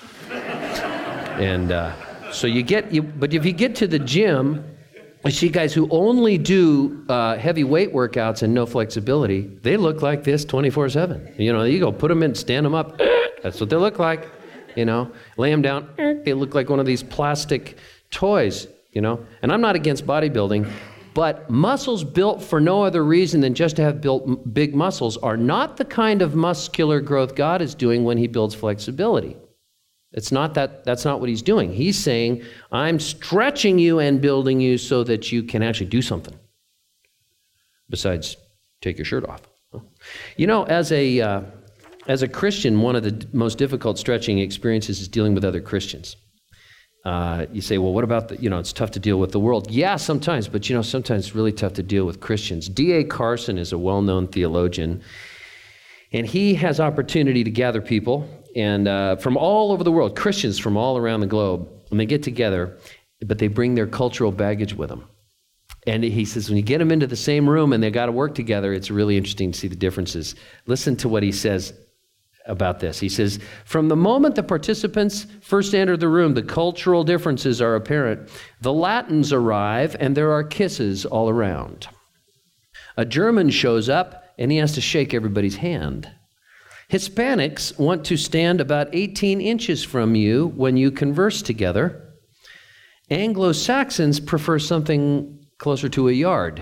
And but if you get to the gym, I see guys who only do heavy weight workouts and no flexibility. They look like this 24/7. You know, you go put them in, stand them up. That's what they look like, you know. Lay them down. They look like one of these plastic toys, you know. And I'm not against bodybuilding, but muscles built for no other reason than just to have built big muscles are not the kind of muscular growth God is doing when he builds flexibility. It's not that. That's not what he's doing. He's saying, I'm stretching you and building you so that you can actually do something besides take your shirt off. You know, as a Christian, one of the most difficult stretching experiences is dealing with other Christians. You say, well, what about it's tough to deal with the world. Yeah, sometimes, but sometimes it's really tough to deal with Christians. D.A. Carson is a well-known theologian, and he has opportunity to gather people and from all over the world, Christians from all around the globe, and they get together, but they bring their cultural baggage with them. And he says, when you get them into the same room and they got to work together, it's really interesting to see the differences. Listen to what he says about this. He says, from the moment the participants first enter the room, the cultural differences are apparent. The Latins arrive and there are kisses all around. A German shows up and he has to shake everybody's hand. Hispanics want to stand about 18 inches from you when you converse together. Anglo-Saxons prefer something closer to a yard.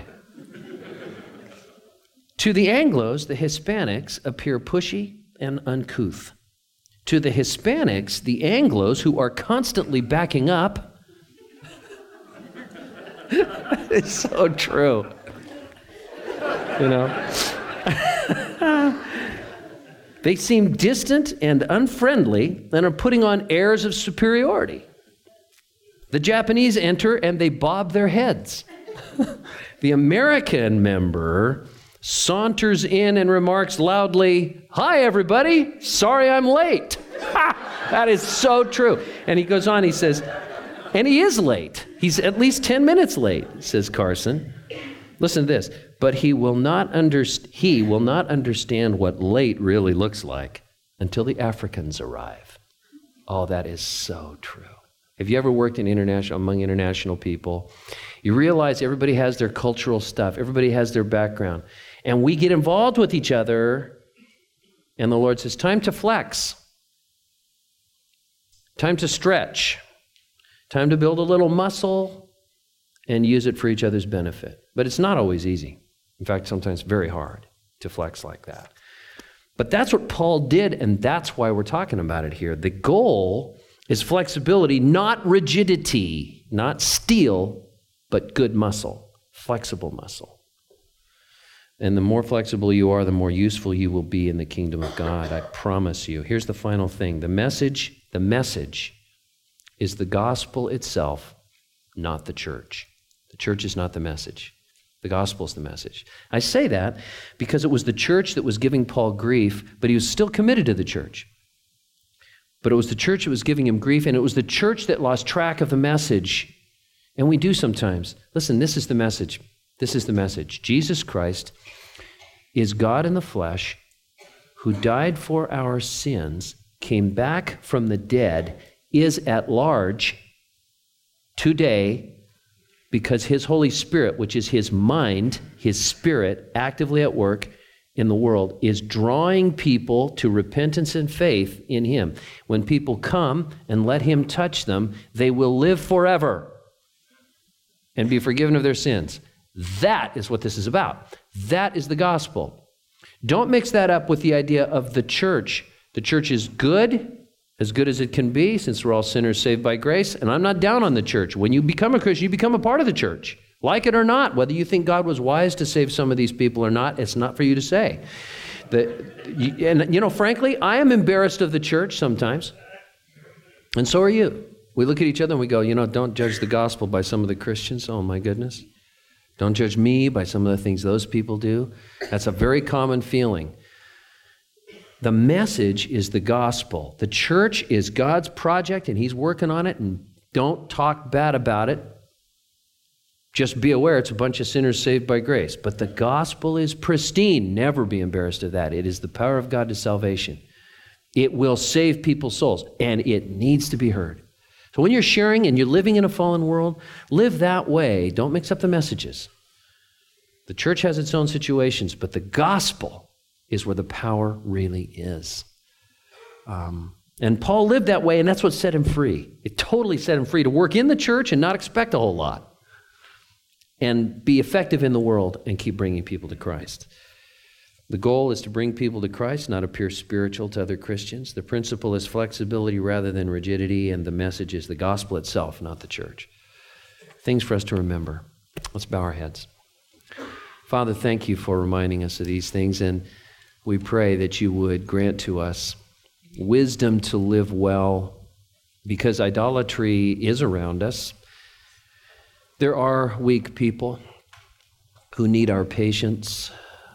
To the Anglos, the Hispanics appear pushy and uncouth. To the Hispanics, the Anglos, who are constantly backing up, it's so true. They seem distant and unfriendly and are putting on airs of superiority. The Japanese enter and they bob their heads. The American member saunters in and remarks loudly, "Hi, everybody. Sorry I'm late." That is so true. And he goes on, he says, And he is late. He's at least 10 minutes late, says Carson. Listen to this. But he will not understand what late really looks like until the Africans arrive. Oh, that is so true. Have you ever worked among international people? You realize everybody has their cultural stuff. Everybody has their background. And we get involved with each other, and the Lord says, time to flex. Time to stretch. Time to build a little muscle and use it for each other's benefit. But it's not always easy. In fact, sometimes very hard to flex like that. But that's what Paul did, and that's why we're talking about it here. The goal is flexibility, not rigidity, not steel, but good muscle, flexible muscle. And the more flexible you are, the more useful you will be in the kingdom of God, I promise you. Here's the final thing. The message is the gospel itself, not the church. The church is not the message. The gospel is the message. I say that because it was the church that was giving Paul grief, but he was still committed to the church. But it was the church that was giving him grief, and it was the church that lost track of the message. And we do sometimes. Listen, this is the message. This is the message. Jesus Christ is God in the flesh who died for our sins, came back from the dead, is at large today because his Holy Spirit, which is his mind, his spirit, actively at work in the world, is drawing people to repentance and faith in him. When people come and let him touch them, they will live forever and be forgiven of their sins. That is what this is about. That is the gospel. Don't mix that up with the idea of the church. The church is good as it can be, since we're all sinners saved by grace. And I'm not down on the church. When you become a Christian, you become a part of the church. Like it or not, whether you think God was wise to save some of these people or not, it's not for you to say. Frankly, I am embarrassed of the church sometimes. And so are you. We look at each other and we go, don't judge the gospel by some of the Christians. Oh, my goodness. Don't judge me by some of the things those people do. That's a very common feeling. The message is the gospel. The church is God's project, and he's working on it, and don't talk bad about it. Just be aware it's a bunch of sinners saved by grace. But the gospel is pristine. Never be embarrassed of that. It is the power of God to salvation. It will save people's souls, and it needs to be heard. So when you're sharing and you're living in a fallen world, live that way. Don't mix up the messages. The church has its own situations, but the gospel is where the power really is. And Paul lived that way, and that's what set him free. It totally set him free to work in the church and not expect a whole lot, and be effective in the world and keep bringing people to Christ. The goal is to bring people to Christ, not appear spiritual to other Christians. The principle is flexibility rather than rigidity, and the message is the gospel itself, not the church. Things for us to remember. Let's bow our heads. Father, thank you for reminding us of these things, and we pray that you would grant to us wisdom to live well, because idolatry is around us. There are weak people who need our patience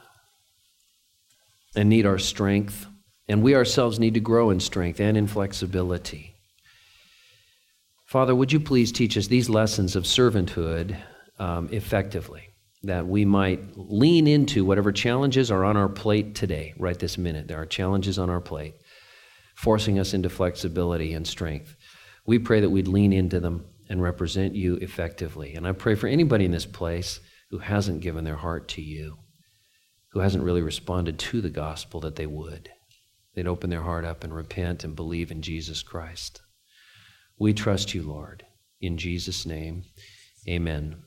and need our strength, and we ourselves need to grow in strength and in flexibility. Father, would you please teach us these lessons of servanthood effectively, that we might lean into whatever challenges are on our plate today, right this minute. There are challenges on our plate, forcing us into flexibility and strength. We pray that we'd lean into them and represent you effectively. And I pray for anybody in this place who hasn't given their heart to you, who hasn't really responded to the gospel, that they would. They'd open their heart up and repent and believe in Jesus Christ. We trust you, Lord. In Jesus' name, amen.